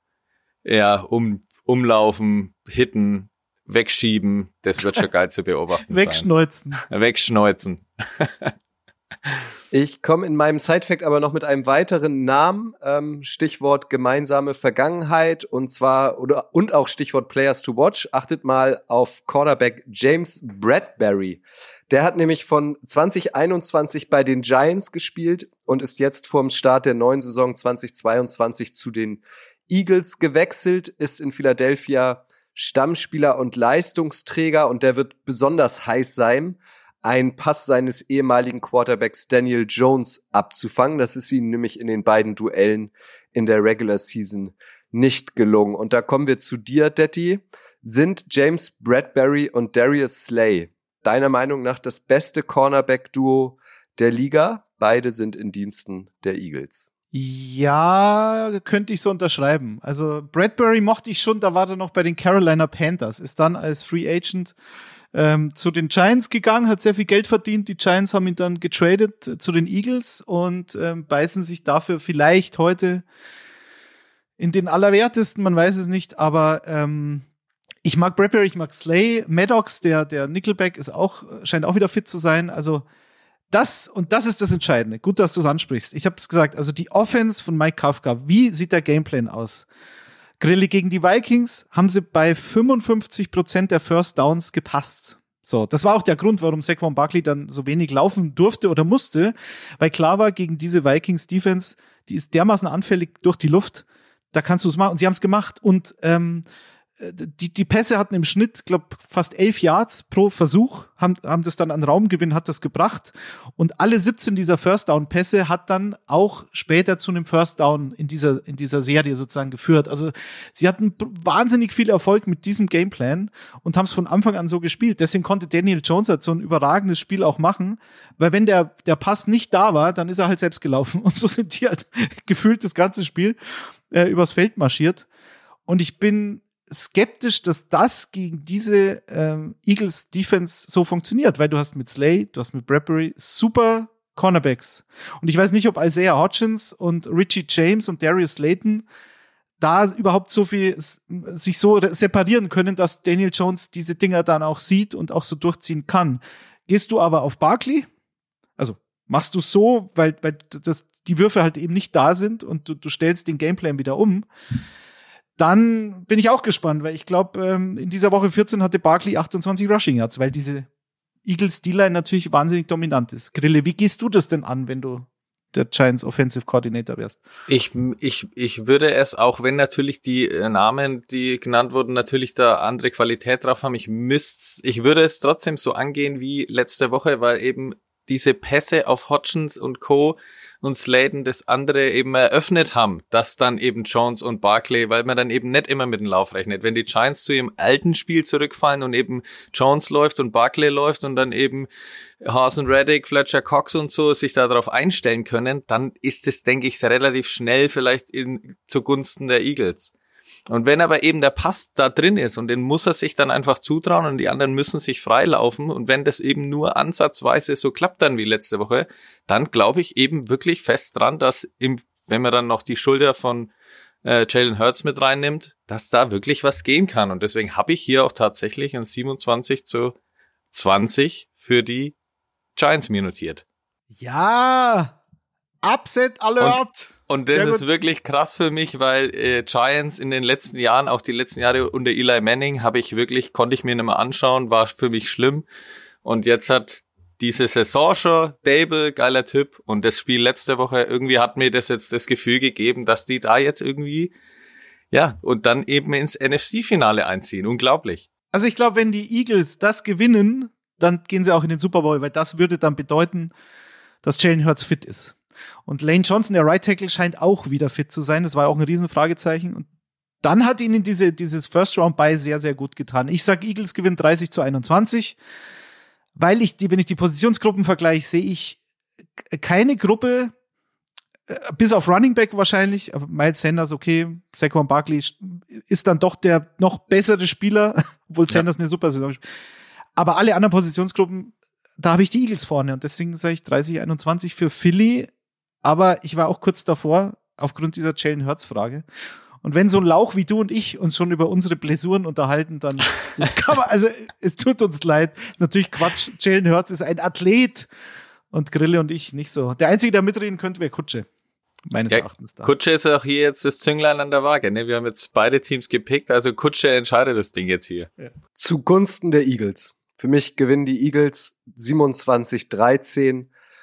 umlaufen, hitten, wegschieben. Das wird schon geil zu beobachten. Wegschneuzen. Ich komme in meinem Sidefact aber noch mit einem weiteren Namen, Stichwort gemeinsame Vergangenheit und auch Stichwort Players to Watch. Achtet mal auf Cornerback James Bradbury. Der hat nämlich von 2021 bei den Giants gespielt und ist jetzt vorm Start der neuen Saison 2022 zu den Eagles gewechselt, ist in Philadelphia Stammspieler und Leistungsträger und der wird besonders heiß sein, einen Pass seines ehemaligen Quarterbacks Daniel Jones abzufangen. Das ist ihm nämlich in den beiden Duellen in der Regular Season nicht gelungen. Und da kommen wir zu dir, Detti. Sind James Bradbury und Darius Slay deiner Meinung nach das beste Cornerback-Duo der Liga? Beide sind in Diensten der Eagles. Ja, könnte ich so unterschreiben. Also Bradbury mochte ich schon, da war er noch bei den Carolina Panthers, ist dann als Free Agent zu den Giants gegangen, hat sehr viel Geld verdient. Die Giants haben ihn dann getradet zu den Eagles und beißen sich dafür vielleicht heute in den Allerwertesten, man weiß es nicht, aber ich mag Bradbury, ich mag Slay. Maddox, der Nickelback, scheint auch wieder fit zu sein. Also das ist das Entscheidende. Gut, dass du es ansprichst. Ich habe es gesagt, also die Offense von Mike Kafka, wie sieht der Gameplan aus? Grille gegen die Vikings haben sie bei 55% der First Downs gepasst. So, das war auch der Grund, warum Saquon Barkley dann so wenig laufen durfte oder musste, weil klar war, gegen diese Vikings Defense, die ist dermaßen anfällig durch die Luft, da kannst du es machen. Und sie haben es gemacht. Und die Pässe hatten im Schnitt, glaube fast 11 Yards pro Versuch, haben das dann an Raumgewinn, hat das gebracht. Und alle 17 dieser First-Down-Pässe hat dann auch später zu einem First-Down in dieser Serie sozusagen geführt. Also sie hatten wahnsinnig viel Erfolg mit diesem Gameplan und haben es von Anfang an so gespielt. Deswegen konnte Daniel Jones halt so ein überragendes Spiel auch machen, weil wenn der Pass nicht da war, dann ist er halt selbst gelaufen. Und so sind die halt gefühlt das ganze Spiel übers Feld marschiert. Und ich bin skeptisch, dass das gegen diese Eagles Defense so funktioniert, weil du hast mit Slay, du hast mit Bradbury super Cornerbacks. Und ich weiß nicht, ob Isaiah Hodgins und Richie James und Darius Slayton da überhaupt so viel sich so separieren können, dass Daniel Jones diese Dinger dann auch sieht und auch so durchziehen kann. Gehst du aber auf Barkley? Also machst du so, weil die Würfe halt eben nicht da sind und du stellst den Gameplan wieder um, dann bin ich auch gespannt, weil ich glaube, in dieser Woche 14 hatte Barkley 28 Rushing Yards, weil diese Eagles D-Line natürlich wahnsinnig dominant ist. Grille, wie gehst du das denn an, wenn du der Giants Offensive Coordinator wärst? Ich würde es, auch wenn natürlich die Namen, die genannt wurden, natürlich da andere Qualität drauf haben, ich würde es trotzdem so angehen wie letzte Woche, weil eben diese Pässe auf Hodgins und Co. und Slayton das andere eben eröffnet haben, dass dann eben Jones und Barkley, weil man dann eben nicht immer mit dem Lauf rechnet. Wenn die Giants zu ihrem alten Spiel zurückfallen und eben Jones läuft und Barkley läuft und dann eben Haason Reddick, Fletcher Cox und so sich darauf einstellen können, dann ist es, denke ich, relativ schnell vielleicht zugunsten der Eagles. Und wenn aber eben der Pass da drin ist und den muss er sich dann einfach zutrauen und die anderen müssen sich freilaufen und wenn das eben nur ansatzweise so klappt dann wie letzte Woche, dann glaube ich eben wirklich fest dran, dass wenn man dann noch die Schulter von Jalen Hurts mit reinnimmt, dass da wirklich was gehen kann. Und deswegen habe ich hier auch tatsächlich ein 27-20 für die Giants mir notiert. Ja, Upset Alert! Und das ist wirklich krass für mich, weil Giants in den letzten Jahren, auch die letzten Jahre unter Eli Manning, konnte ich mir nicht mehr anschauen, war für mich schlimm. Und jetzt hat diese Saison schon Dable, geiler Typ. Und das Spiel letzte Woche, irgendwie hat mir das jetzt das Gefühl gegeben, dass die da jetzt irgendwie Ja, und dann eben ins NFC-Finale einziehen. Unglaublich. Also ich glaube, wenn die Eagles das gewinnen, dann gehen sie auch in den Super Bowl, weil das würde dann bedeuten, dass Jalen Hurts fit ist. Und Lane Johnson, der Right Tackle, scheint auch wieder fit zu sein. Das war auch ein Riesenfragezeichen. Und dann hat ihnen dieses First-Round-Bye sehr, sehr gut getan. Ich sag, Eagles gewinnen 30-21, weil wenn ich die Positionsgruppen vergleiche, sehe ich keine Gruppe, bis auf Running Back wahrscheinlich, aber Miles Sanders, okay, Saquon Barkley ist dann doch der noch bessere Spieler, obwohl Sanders eine super Saison spielt. Aber alle anderen Positionsgruppen, da habe ich die Eagles vorne und deswegen sage ich 30-21 für Philly, aber ich war auch kurz davor, aufgrund dieser Jalen Hurts-Frage. Und wenn so ein Lauch wie du und ich uns schon über unsere Blessuren unterhalten, dann es tut uns leid. Ist natürlich Quatsch. Jalen Hurts ist ein Athlet und Grille und ich nicht so. Der Einzige, der mitreden könnte, wäre Kutsche. Meines Erachtens da. Kutsche ist auch hier jetzt das Zünglein an der Waage. Ne? Wir haben jetzt beide Teams gepickt, also Kutsche entscheidet das Ding jetzt hier. Ja. Zugunsten der Eagles. Für mich gewinnen die Eagles 27-13.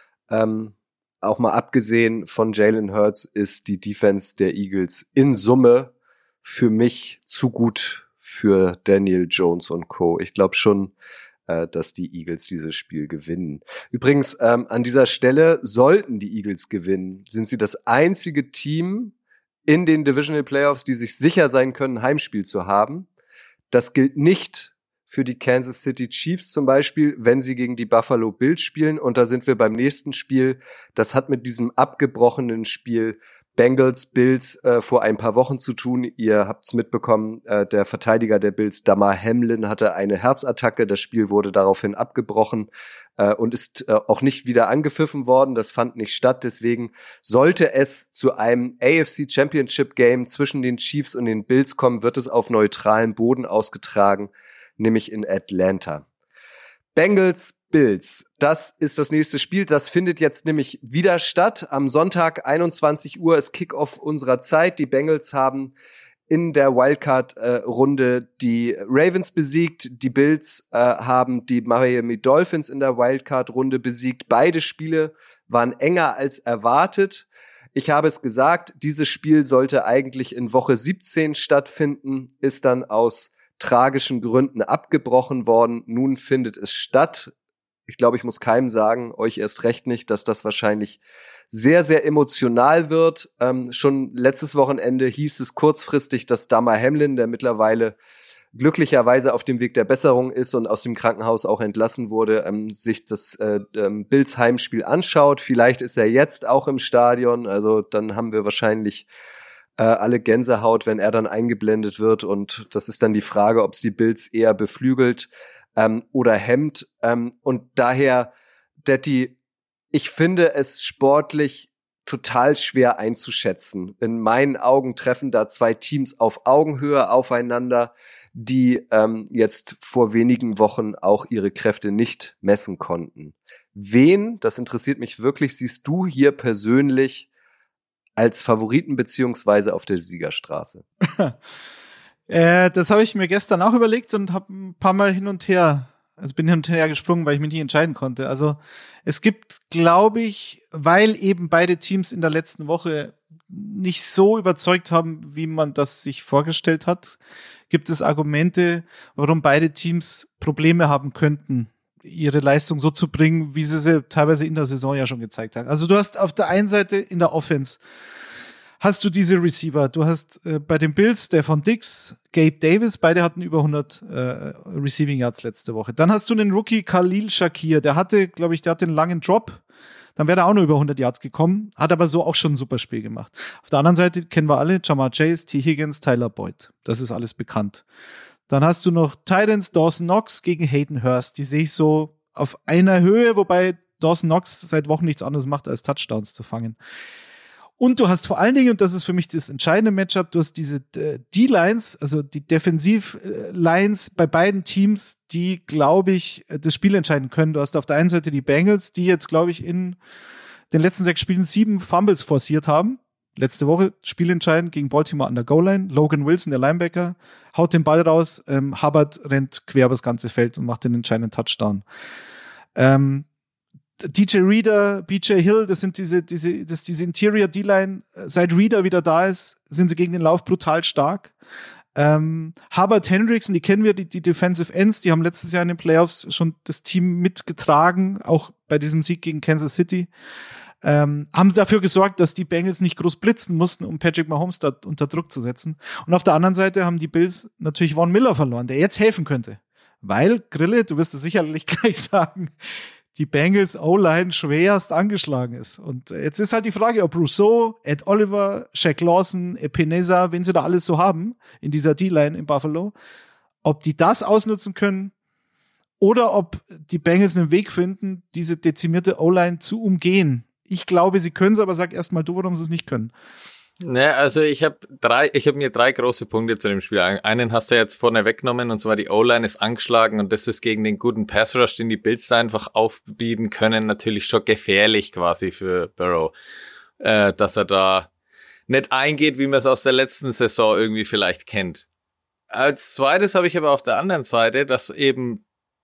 Auch mal abgesehen von Jalen Hurts ist die Defense der Eagles in Summe für mich zu gut für Daniel Jones und Co. Ich glaube schon, dass die Eagles dieses Spiel gewinnen. Übrigens, an dieser Stelle sollten die Eagles gewinnen, sind sie das einzige Team in den Divisional Playoffs, die sich sicher sein können, ein Heimspiel zu haben. Das gilt nicht für die Kansas City Chiefs zum Beispiel, wenn sie gegen die Buffalo Bills spielen. Und da sind wir beim nächsten Spiel. Das hat mit diesem abgebrochenen Spiel Bengals-Bills vor ein paar Wochen zu tun. Ihr habt's mitbekommen, der Verteidiger der Bills, Damar Hamlin, hatte eine Herzattacke. Das Spiel wurde daraufhin abgebrochen und ist auch nicht wieder angepfiffen worden. Das fand nicht statt. Deswegen sollte es zu einem AFC Championship Game zwischen den Chiefs und den Bills kommen, wird es auf neutralem Boden ausgetragen, nämlich in Atlanta. Bengals, Bills, das ist das nächste Spiel. Das findet jetzt nämlich wieder statt. Am Sonntag, 21 Uhr, ist Kickoff unserer Zeit. Die Bengals haben in der Wildcard-Runde die Ravens besiegt. Die Bills haben die Miami Dolphins in der Wildcard-Runde besiegt. Beide Spiele waren enger als erwartet. Ich habe es gesagt, dieses Spiel sollte eigentlich in Woche 17 stattfinden, ist dann aus tragischen Gründen abgebrochen worden. Nun findet es statt. Ich glaube, ich muss keinem sagen, euch erst recht nicht, dass das wahrscheinlich sehr, sehr emotional wird. Schon letztes Wochenende hieß es kurzfristig, dass Damar Hamlin, der mittlerweile glücklicherweise auf dem Weg der Besserung ist und aus dem Krankenhaus auch entlassen wurde, sich das Bills Heimspiel anschaut. Vielleicht ist er jetzt auch im Stadion. Also dann haben wir wahrscheinlich alle Gänsehaut, wenn er dann eingeblendet wird, und das ist dann die Frage, ob es die Bills eher beflügelt oder hemmt. Und daher, Detti, ich finde es sportlich total schwer einzuschätzen. In meinen Augen treffen da zwei Teams auf Augenhöhe aufeinander, die jetzt vor wenigen Wochen auch ihre Kräfte nicht messen konnten. Wen, das interessiert mich wirklich, siehst du hier persönlich als Favoriten beziehungsweise auf der Siegerstraße? Das habe ich mir gestern auch überlegt und habe ein paar Mal bin hin und her gesprungen, weil ich mich nicht entscheiden konnte. Also es gibt, glaube ich, weil eben beide Teams in der letzten Woche nicht so überzeugt haben, wie man das sich vorgestellt hat, gibt es Argumente, warum beide Teams Probleme haben könnten, ihre Leistung so zu bringen, wie sie teilweise in der Saison ja schon gezeigt haben. Also du hast auf der einen Seite in der Offense hast du diese Receiver. Du hast bei den Bills Stefon Diggs, Gabe Davis, beide hatten über 100 Receiving Yards letzte Woche. Dann hast du den Rookie Khalil Shakir, der hatte einen langen Drop. Dann wäre er auch nur über 100 Yards gekommen, hat aber so auch schon ein super Spiel gemacht. Auf der anderen Seite kennen wir alle Jamar Chase, T. Higgins, Tyler Boyd. Das ist alles bekannt. Dann hast du noch Titans, Dawson Knox gegen Hayden Hurst. Die sehe ich so auf einer Höhe, wobei Dawson Knox seit Wochen nichts anderes macht, als Touchdowns zu fangen. Und du hast vor allen Dingen, und das ist für mich das entscheidende Matchup, du hast diese D-Lines, also die Defensiv-Lines bei beiden Teams, die, glaube ich, das Spiel entscheiden können. Du hast auf der einen Seite die Bengals, die jetzt, glaube ich, in den letzten 6 Spielen 7 Fumbles forciert haben. Letzte Woche spielentscheidend gegen Baltimore an der Goal-Line. Logan Wilson, der Linebacker, haut den Ball raus. Hubbard rennt quer über das ganze Feld und macht den entscheidenden Touchdown. DJ Reader, BJ Hill, das sind diese Interior D-Line. Seit Reader wieder da ist, sind sie gegen den Lauf brutal stark. Hubbard, Hendrickson, die kennen wir, die Defensive Ends, die haben letztes Jahr in den Playoffs schon das Team mitgetragen, auch bei diesem Sieg gegen Kansas City. Haben dafür gesorgt, dass die Bengals nicht groß blitzen mussten, um Patrick Mahomes da unter Druck zu setzen. Und auf der anderen Seite haben die Bills natürlich Von Miller verloren, der jetzt helfen könnte. Weil, Grille, du wirst es sicherlich gleich sagen, die Bengals O-Line schwerst angeschlagen ist. Und jetzt ist halt die Frage, ob Rousseau, Ed Oliver, Shaq Lawson, Epenesa, wen sie da alles so haben in dieser D-Line in Buffalo, ob die das ausnutzen können oder ob die Bengals einen Weg finden, diese dezimierte O-Line zu umgehen. Ich glaube, sie können es, aber sag erst mal du, warum sie es nicht können. Ne, also ich hab mir 3 große Punkte zu dem Spiel. Einen hast du jetzt vorne weggenommen, und zwar die O-Line ist angeschlagen, und das ist gegen den guten Pass-Rush, den die Bills da einfach aufbieten können, natürlich schon gefährlich quasi für Burrow, dass er da nicht eingeht, wie man es aus der letzten Saison irgendwie vielleicht kennt. Als zweites habe ich aber auf der anderen Seite, dass eben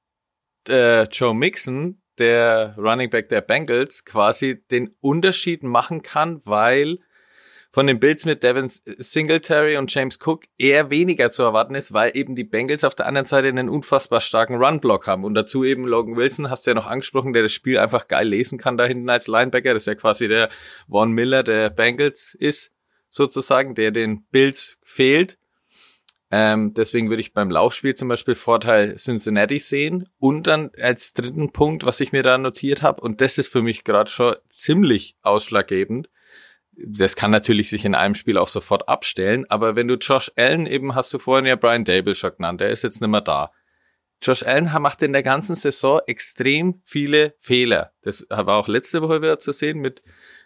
Joe Mixon, der Running Back der Bengals, quasi den Unterschied machen kann, weil von den Bills mit Devin Singletary und James Cook eher weniger zu erwarten ist, weil eben die Bengals auf der anderen Seite einen unfassbar starken Run-Block haben. Und dazu eben Logan Wilson, hast du ja noch angesprochen, der das Spiel einfach geil lesen kann da hinten als Linebacker. Das ist ja quasi der Von Miller der Bengals ist, sozusagen, der den Bills fehlt. Deswegen würde ich beim Laufspiel zum Beispiel Vorteil Cincinnati sehen. Und dann als dritten Punkt, was ich mir da notiert habe, und das ist für mich gerade schon ziemlich ausschlaggebend, das kann natürlich sich in einem Spiel auch sofort abstellen, aber wenn du Josh Allen, eben hast du vorhin ja Brian Daboll schon genannt, der ist jetzt nicht mehr da. Josh Allen macht in der ganzen Saison extrem viele Fehler. Das war auch letzte Woche wieder zu sehen mit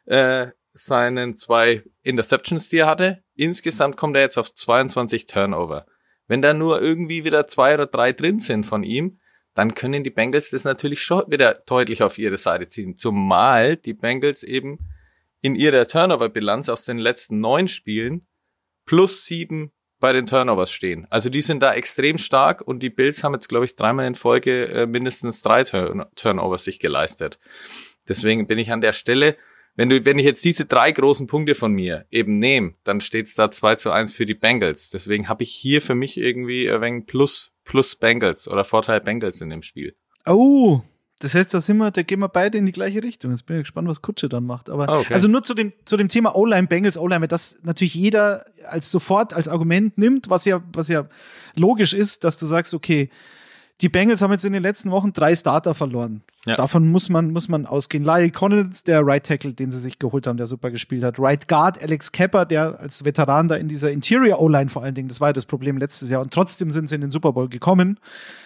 seinen 2 Interceptions, die er hatte. Insgesamt kommt er jetzt auf 22 Turnover. Wenn da nur irgendwie wieder 2 oder 3 drin sind von ihm, dann können die Bengals das natürlich schon wieder deutlich auf ihre Seite ziehen. Zumal die Bengals eben in ihrer Turnover-Bilanz aus den letzten 9 Spielen +7 bei den Turnovers stehen. Also die sind da extrem stark, und die Bills haben jetzt, glaube ich, 3-mal in Folge mindestens 3 Turnovers sich geleistet. Deswegen bin ich an der Stelle, wenn ich jetzt diese 3 großen Punkte von mir eben nehme, dann steht es da 2-1 für die Bengals. Deswegen habe ich hier für mich irgendwie ein wenig plus Bengals oder Vorteil Bengals in dem Spiel. Oh, das heißt, da gehen wir beide in die gleiche Richtung. Jetzt bin ich gespannt, was Kutsche dann macht. Aber okay. Also nur zu dem Thema O-Line, Bengals O-Line, weil das natürlich jeder sofort als Argument nimmt, was ja logisch ist, dass du sagst, okay, die Bengals haben jetzt in den letzten Wochen 3 Starter verloren. Ja. Davon muss man ausgehen. Lyle Collins, der Right Tackle, den sie sich geholt haben, der super gespielt hat. Right Guard, Alex Kepper, der als Veteran da in dieser Interior O-Line vor allen Dingen, das war ja das Problem letztes Jahr, und trotzdem sind sie in den Super Bowl gekommen.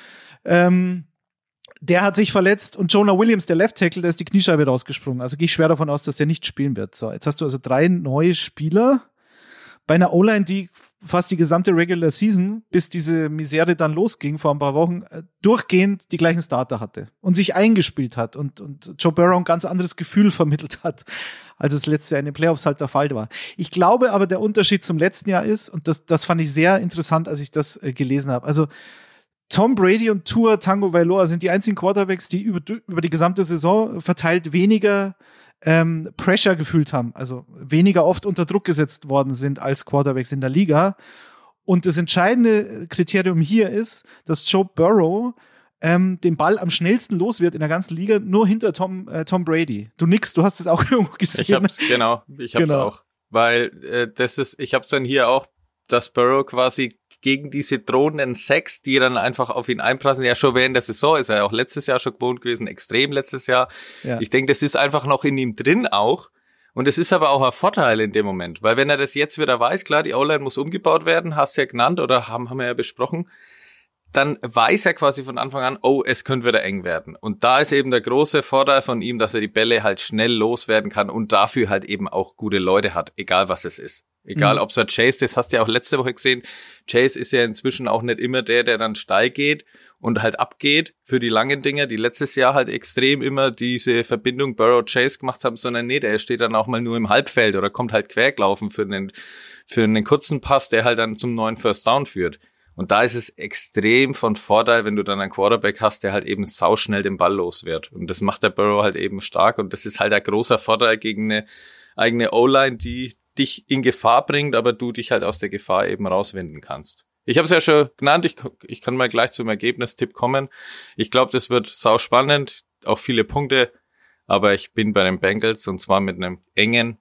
Der hat sich verletzt, und Jonah Williams, der Left Tackle, der ist die Kniescheibe rausgesprungen. Also gehe ich schwer davon aus, dass der nicht spielen wird. So, jetzt hast du also 3 neue Spieler bei einer O-Line, die fast die gesamte Regular Season, bis diese Misere dann losging vor ein paar Wochen, durchgehend die gleichen Starter hatte und sich eingespielt hat und Joe Burrow ein ganz anderes Gefühl vermittelt hat, als es letztes Jahr in den Playoffs halt der Fall war. Ich glaube aber, der Unterschied zum letzten Jahr ist, und das fand ich sehr interessant, als ich das gelesen habe, also Tom Brady und Tua Tagovailoa sind die einzigen Quarterbacks, die über die gesamte Saison verteilt weniger Pressure gefühlt haben, also weniger oft unter Druck gesetzt worden sind als Quarterbacks in der Liga. Und das entscheidende Kriterium hier ist, dass Joe Burrow den Ball am schnellsten los wird in der ganzen Liga, nur hinter Tom Brady. Du nix, du hast es auch irgendwo gesehen. Ich hab's auch. Weil ich hab's dann hier auch, dass Burrow quasi gegen diese drohenden Sacks, die dann einfach auf ihn einprasseln, ja schon während der Saison, ist er ja auch letztes Jahr schon gewohnt gewesen, extrem letztes Jahr. Ja. Ich denke, das ist einfach noch in ihm drin auch. Und es ist aber auch ein Vorteil in dem Moment, weil wenn er das jetzt wieder weiß, klar, die O-Line muss umgebaut werden, hast du ja genannt oder haben wir ja besprochen, dann weiß er quasi von Anfang an, oh, es könnte wieder eng werden. Und da ist eben der große Vorteil von ihm, dass er die Bälle halt schnell loswerden kann und dafür halt eben auch gute Leute hat, egal was es ist. Egal, ob es der Chase, das hast du ja auch letzte Woche gesehen, Chase ist ja inzwischen auch nicht immer der dann steil geht und halt abgeht für die langen Dinger, die letztes Jahr halt extrem immer diese Verbindung Burrow-Chase gemacht haben, sondern nee, der steht dann auch mal nur im Halbfeld oder kommt halt quergelaufen für einen kurzen Pass, der halt dann zum neuen First Down führt. Und da ist es extrem von Vorteil, wenn du dann einen Quarterback hast, der halt eben sauschnell den Ball los wird. Und das macht der Burrow halt eben stark. Und das ist halt ein großer Vorteil gegen eine eigene O-Line, die dich in Gefahr bringt, aber du dich halt aus der Gefahr eben rauswinden kannst. Ich habe es ja schon genannt, ich kann mal gleich zum Ergebnistipp kommen. Ich glaube, das wird sau spannend, auch viele Punkte, aber ich bin bei den Bengals und zwar mit einem engen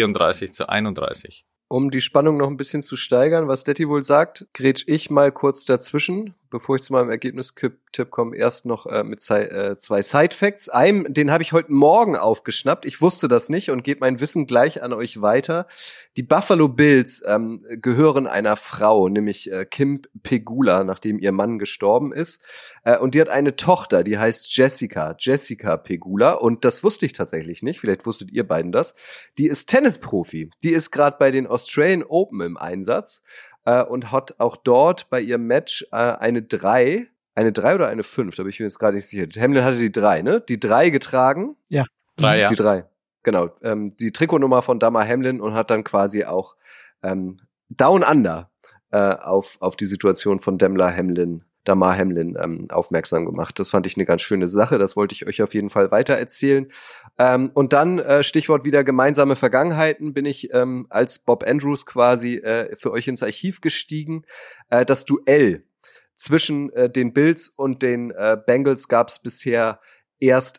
34-31. Um die Spannung noch ein bisschen zu steigern, was Detti wohl sagt, grätsch ich mal kurz dazwischen, bevor ich zu meinem Ergebnistipp komme, erst noch mit zwei Side-Facts. Einen, den habe ich heute Morgen aufgeschnappt. Ich wusste das nicht und gebe mein Wissen gleich an euch weiter. Die Buffalo Bills gehören einer Frau, nämlich Kim Pegula, nachdem ihr Mann gestorben ist. Und die hat eine Tochter, die heißt Jessica Pegula. Und das wusste ich tatsächlich nicht. Vielleicht wusstet ihr beiden das. Die ist Tennisprofi. Die ist gerade bei den Australian Open im Einsatz. Und hat auch dort bei ihrem Match eine 3 oder eine 5, da bin ich mir jetzt gerade nicht sicher. Hamlin hatte die 3, ne? Die 3 getragen. Ja. 3, ja. Die 3, genau. Die Trikotnummer von Damar Hamlin und hat dann quasi auch Down Under auf die Situation von Damar Hamlin aufmerksam gemacht. Das fand ich eine ganz schöne Sache. Das wollte ich euch auf jeden Fall weiter erzählen. Und dann, Stichwort wieder gemeinsame Vergangenheiten, bin ich als Bob Andrews quasi für euch ins Archiv gestiegen. Das Duell zwischen den Bills und den Bengals gab es bisher erst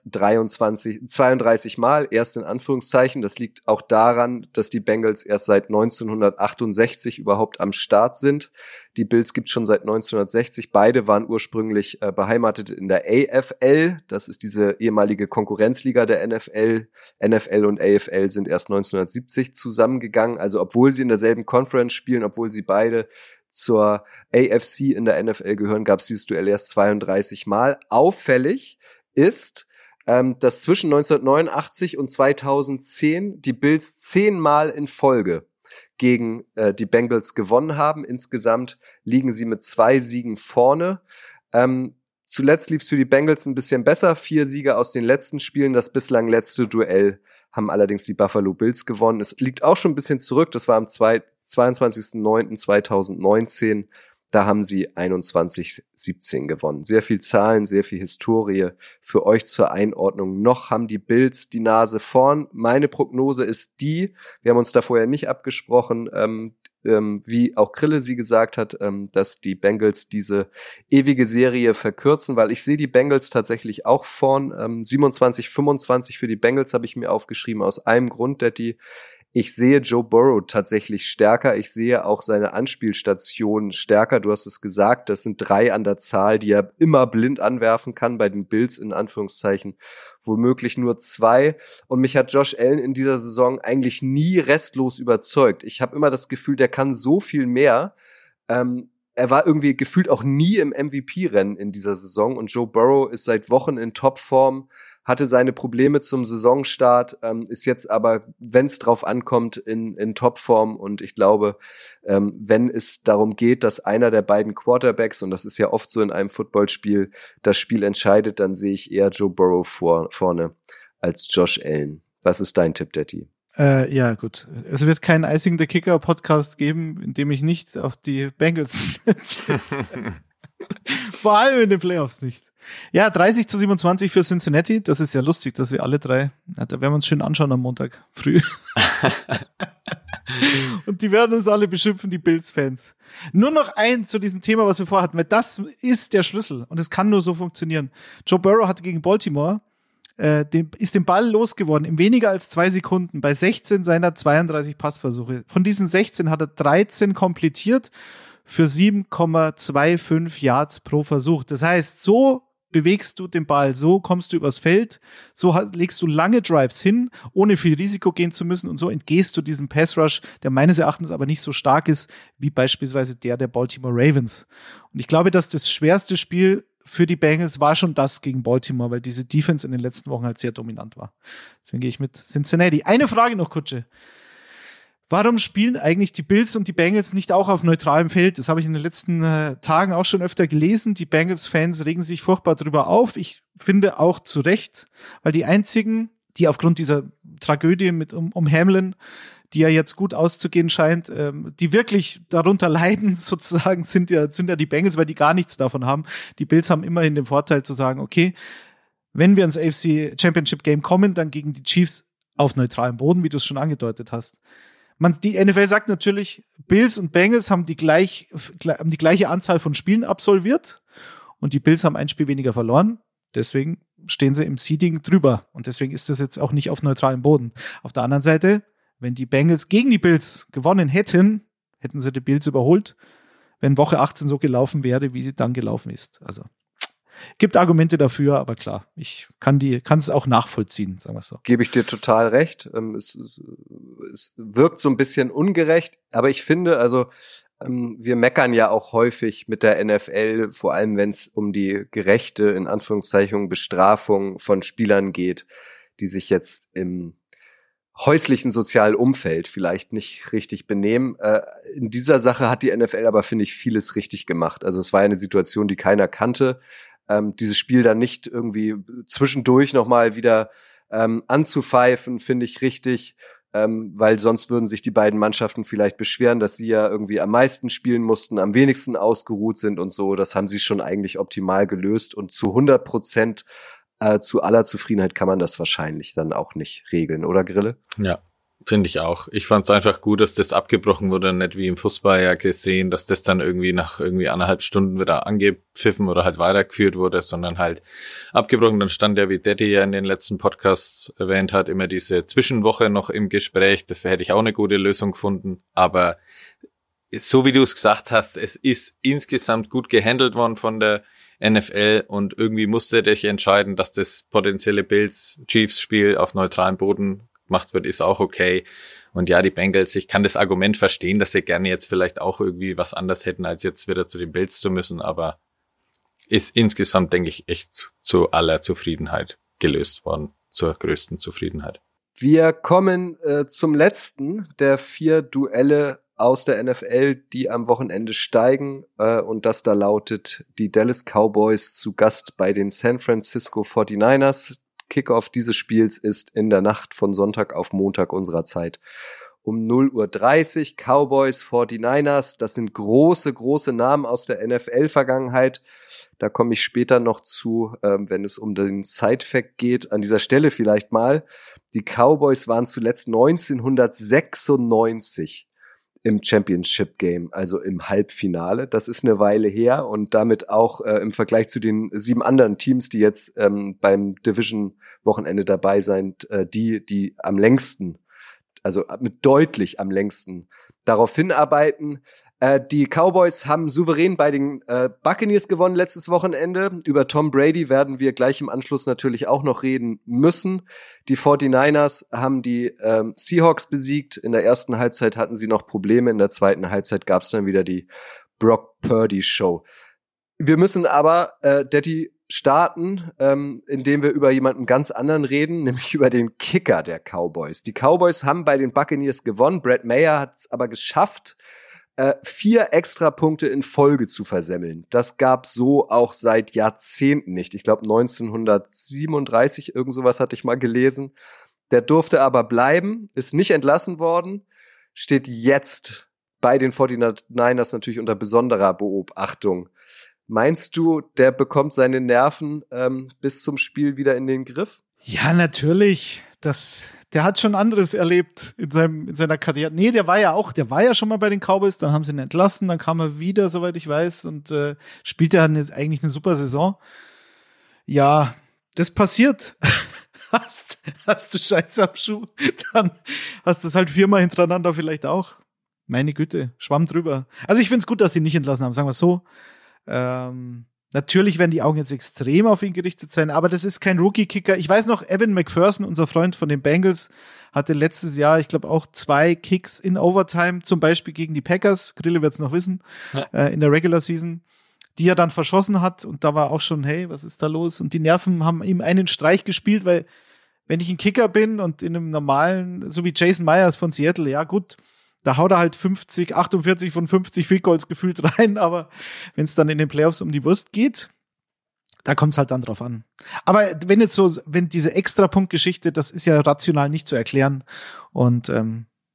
32 Mal, erst in Anführungszeichen. Das liegt auch daran, dass die Bengals erst seit 1968 überhaupt am Start sind. Die Bills gibt's schon seit 1960. Beide waren ursprünglich beheimatet in der AFL. Das ist diese ehemalige Konkurrenzliga der NFL. NFL und AFL sind erst 1970 zusammengegangen. Also obwohl sie in derselben Conference spielen, obwohl sie beide zur AFC in der NFL gehören, gab's dieses Duell erst 32 Mal. Auffällig ist, dass zwischen 1989 und 2010 die Bills 10 Mal in Folge gegen die Bengals gewonnen haben. Insgesamt liegen sie mit 2 Siegen vorne. Zuletzt lief es für die Bengals ein bisschen besser. 4 Siege aus den letzten Spielen. Das bislang letzte Duell haben allerdings die Buffalo Bills gewonnen. Es liegt auch schon ein bisschen zurück. Das war am 22.09.2019. Da haben sie 21-17 gewonnen. Sehr viel Zahlen, sehr viel Historie. Für euch zur Einordnung. Noch haben die Bills die Nase vorn. Meine Prognose ist wir haben uns da vorher nicht abgesprochen, wie auch Krille sie gesagt hat, dass die Bengals diese ewige Serie verkürzen, weil ich sehe die Bengals tatsächlich auch vorn. 27-25 für die Bengals habe ich mir aufgeschrieben, aus einem Grund, ich sehe Joe Burrow tatsächlich stärker. Ich sehe auch seine Anspielstationen stärker. Du hast es gesagt, das sind 3 an der Zahl, die er immer blind anwerfen kann. Bei den Bills in Anführungszeichen womöglich nur 2. Und mich hat Josh Allen in dieser Saison eigentlich nie restlos überzeugt. Ich habe immer das Gefühl, der kann so viel mehr. Er war irgendwie gefühlt auch nie im MVP-Rennen in dieser Saison. Und Joe Burrow ist seit Wochen in Topform, hatte seine Probleme zum Saisonstart, ist jetzt aber, wenn es drauf ankommt, in Topform. Und ich glaube, wenn es darum geht, dass einer der beiden Quarterbacks, und das ist ja oft so in einem Footballspiel, das Spiel entscheidet, dann sehe ich eher Joe Burrow vorne als Josh Allen. Was ist dein Tipp, Detti? Ja, gut. Es wird keinen Icing the Kicker Podcast geben, in dem ich nicht auf die Bengals vor allem in den Playoffs nicht. Ja, 30-27 für Cincinnati. Das ist ja lustig, dass wir alle 3, da werden wir uns schön anschauen am Montag früh. Und die werden uns alle beschimpfen, die Bills-Fans. Nur noch eins zu diesem Thema, was wir vorhatten, weil das ist der Schlüssel und es kann nur so funktionieren. Joe Burrow hatte gegen Baltimore ist den Ball losgeworden in weniger als 2 Sekunden bei 16 seiner 32 Passversuche. Von diesen 16 hat er 13 komplettiert für 7,25 Yards pro Versuch. Das heißt, so bewegst du den Ball, so kommst du übers Feld, so legst du lange Drives hin, ohne viel Risiko gehen zu müssen und so entgehst du diesem Pass-Rush, der meines Erachtens aber nicht so stark ist, wie beispielsweise der Baltimore Ravens. Und ich glaube, dass das schwerste Spiel für die Bengals war schon das gegen Baltimore, weil diese Defense in den letzten Wochen halt sehr dominant war. Deswegen gehe ich mit Cincinnati. Eine Frage noch, Kutsche. Warum spielen eigentlich die Bills und die Bengals nicht auch auf neutralem Feld? Das habe ich in den letzten Tagen auch schon öfter gelesen. Die Bengals-Fans regen sich furchtbar drüber auf. Ich finde auch zu Recht, weil die einzigen, die aufgrund dieser Tragödie um Hamlin, die ja jetzt gut auszugehen scheint, die wirklich darunter leiden sozusagen, sind ja die Bengals, weil die gar nichts davon haben. Die Bills haben immerhin den Vorteil zu sagen, okay, wenn wir ins AFC Championship Game kommen, dann gegen die Chiefs auf neutralem Boden, wie du es schon angedeutet hast. Die NFL sagt natürlich, Bills und Bengals haben die gleiche Anzahl von Spielen absolviert und die Bills haben ein Spiel weniger verloren. Deswegen stehen sie im Seeding drüber. Und deswegen ist das jetzt auch nicht auf neutralem Boden. Auf der anderen Seite, wenn die Bengals gegen die Bills gewonnen hätten sie die Bills überholt, wenn Woche 18 so gelaufen wäre, wie sie dann gelaufen ist. Also gibt Argumente dafür, aber klar, ich kann es auch nachvollziehen, sagen wir so. Gebe ich dir total recht. Es wirkt so ein bisschen ungerecht, aber ich finde, also wir meckern ja auch häufig mit der NFL, vor allem wenn es um die gerechte, in Anführungszeichen, Bestrafung von Spielern geht, die sich jetzt im häuslichen sozialen Umfeld vielleicht nicht richtig benehmen. In dieser Sache hat die NFL aber, finde ich, vieles richtig gemacht. Also es war eine Situation, die keiner kannte. Dieses Spiel dann nicht irgendwie zwischendurch nochmal wieder anzupfeifen, finde ich richtig. Weil sonst würden sich die beiden Mannschaften vielleicht beschweren, dass sie ja irgendwie am meisten spielen mussten, am wenigsten ausgeruht sind und so. Das haben sie schon eigentlich optimal gelöst und zu 100% zu aller Zufriedenheit kann man das wahrscheinlich dann auch nicht regeln, oder Grille? Ja, finde ich auch. Ich fand es einfach gut, dass das abgebrochen wurde, nicht wie im Fußball ja gesehen, dass das dann irgendwie nach 1,5 Stunden wieder angepfiffen oder halt weitergeführt wurde, sondern halt abgebrochen. Dann stand ja, wie Daddy ja in den letzten Podcasts erwähnt hat, immer diese Zwischenwoche noch im Gespräch. Das hätte ich auch eine gute Lösung gefunden. Aber so wie du es gesagt hast, es ist insgesamt gut gehandelt worden von der NFL und irgendwie musste dich entscheiden, dass das potenzielle Bills-Chiefs-Spiel auf neutralem Boden gemacht wird, ist auch okay. Und ja, die Bengals, ich kann das Argument verstehen, dass sie gerne jetzt vielleicht auch irgendwie was anders hätten, als jetzt wieder zu den Bills zu müssen, aber ist insgesamt, denke ich, echt zu aller Zufriedenheit gelöst worden, zur größten Zufriedenheit. Wir kommen zum letzten der 4 Duelle aus der NFL, die am Wochenende steigen, und das da lautet die Dallas Cowboys zu Gast bei den San Francisco 49ers. Kickoff dieses Spiels ist in der Nacht von Sonntag auf Montag unserer Zeit um 0:30 Uhr. Cowboys 49ers, das sind große Namen aus der NFL-Vergangenheit. Da komme ich später noch zu, wenn es um den Side-Fact geht. An dieser Stelle vielleicht mal. Die Cowboys waren zuletzt 1996 im Championship Game, also im Halbfinale. Das ist eine Weile her und damit auch im Vergleich zu den 7 anderen Teams, die jetzt beim Division-Wochenende dabei sind, die am längsten, also mit deutlich am längsten darauf hinarbeiten. Die Cowboys haben souverän bei den Buccaneers gewonnen letztes Wochenende. Über Tom Brady werden wir gleich im Anschluss natürlich auch noch reden müssen. Die 49ers haben die Seahawks besiegt. In der ersten Halbzeit hatten sie noch Probleme. In der zweiten Halbzeit gab es dann wieder die Brock Purdy Show. Wir müssen aber, Daddy, starten, indem wir über jemanden ganz anderen reden, nämlich über den Kicker der Cowboys. Die Cowboys haben bei den Buccaneers gewonnen. Brad Mayer hat es aber geschafft, 4 Extrapunkte in Folge zu versemmeln. Das gab's so auch seit Jahrzehnten nicht. Ich glaube 1937, irgend sowas hatte ich mal gelesen. Der durfte aber bleiben, ist nicht entlassen worden, steht jetzt bei den 49ers natürlich unter besonderer Beobachtung. Meinst du, der bekommt seine Nerven bis zum Spiel wieder in den Griff? Ja, natürlich. Der hat schon anderes erlebt in seiner Karriere. Nee, der war ja schon mal bei den Cowboys, dann haben sie ihn entlassen, dann kam er wieder, soweit ich weiß, und spielte eigentlich eine super Saison. Ja, das passiert. Hast du Scheiße am Schuh, dann hast du es halt 4-mal hintereinander vielleicht auch. Meine Güte, Schwamm drüber. Also ich find's gut, dass sie ihn nicht entlassen haben, sagen wir so. Natürlich werden die Augen jetzt extrem auf ihn gerichtet sein, aber das ist kein Rookie-Kicker. Ich weiß noch, Evan McPherson, unser Freund von den Bengals, hatte letztes Jahr, ich glaube, auch 2 Kicks in Overtime, zum Beispiel gegen die Packers, Grille wird's noch wissen, in der Regular Season, die er dann verschossen hat, und da war auch schon, hey, was ist da los? Und die Nerven haben ihm einen Streich gespielt, weil wenn ich ein Kicker bin und in einem normalen, so wie Jason Myers von Seattle, ja gut, da haut er halt 48 von 50 Field Goals gefühlt rein, aber wenn es dann in den Playoffs um die Wurst geht, da kommt es halt dann drauf an. Aber wenn diese Extrapunkt-Geschichte, das ist ja rational nicht zu erklären, und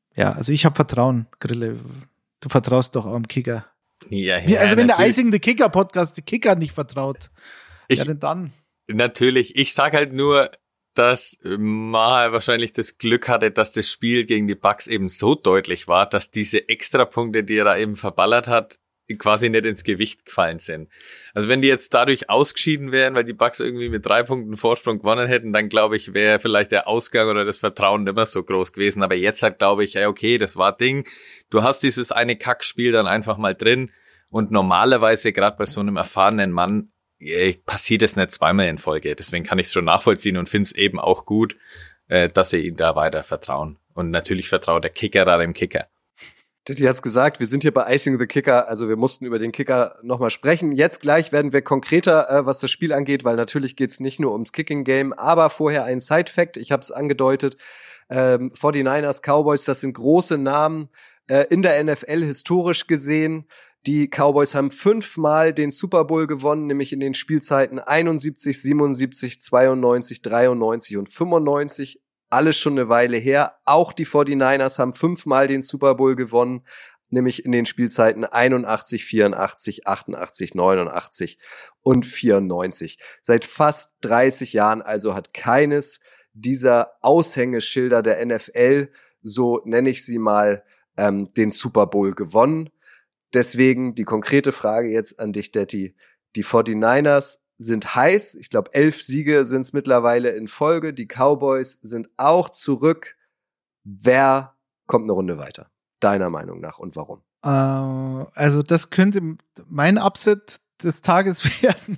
Ja, also ich habe Vertrauen, Grille. Du vertraust doch auch am Kicker. Ja, also wenn natürlich. der Icing the Kicker Podcast die Kicker nicht vertraut, ja denn dann? Natürlich. Ich sag halt nur, dass Maher wahrscheinlich das Glück hatte, dass das Spiel gegen die Bucks eben so deutlich war, dass diese Extrapunkte, die er da eben verballert hat, quasi nicht ins Gewicht gefallen sind. Also wenn die jetzt dadurch ausgeschieden wären, weil die Bucks irgendwie mit 3 Punkten Vorsprung gewonnen hätten, dann glaube ich, wäre vielleicht der Ausgang oder das Vertrauen nicht mehr so groß gewesen. Aber jetzt halt glaube ich, ja okay, das war Ding. Du hast dieses eine Kackspiel dann einfach mal drin und normalerweise gerade bei so einem erfahrenen Mann passiert es nicht zweimal in Folge. Deswegen kann ich es schon nachvollziehen und finde es eben auch gut, dass sie ihm da weiter vertrauen. Und natürlich vertraut der Kicker da dem Kicker. Ditti hat's gesagt, wir sind hier bei Icing the Kicker, also wir mussten über den Kicker nochmal sprechen. Jetzt gleich werden wir konkreter, was das Spiel angeht, weil natürlich geht's nicht nur ums Kicking-Game, aber vorher ein Side-Fact, ich habe es angedeutet, 49ers, Cowboys, das sind große Namen in der NFL historisch gesehen. Die Cowboys haben 5-mal den Super Bowl gewonnen, nämlich in den Spielzeiten 71, 77, 92, 93 und 95. Alles schon eine Weile her. Auch die 49ers haben 5-mal den Super Bowl gewonnen, nämlich in den Spielzeiten 81, 84, 88, 89 und 94. Seit fast 30 Jahren also hat keines dieser Aushängeschilder der NFL, so nenne ich sie mal, den Super Bowl gewonnen. Deswegen die konkrete Frage jetzt an dich, Detti. Die 49ers sind heiß. Ich glaube, 11 Siege sind es mittlerweile in Folge. Die Cowboys sind auch zurück. Wer kommt eine Runde weiter? Deiner Meinung nach und warum? Also das könnte mein Upset des Tages werden.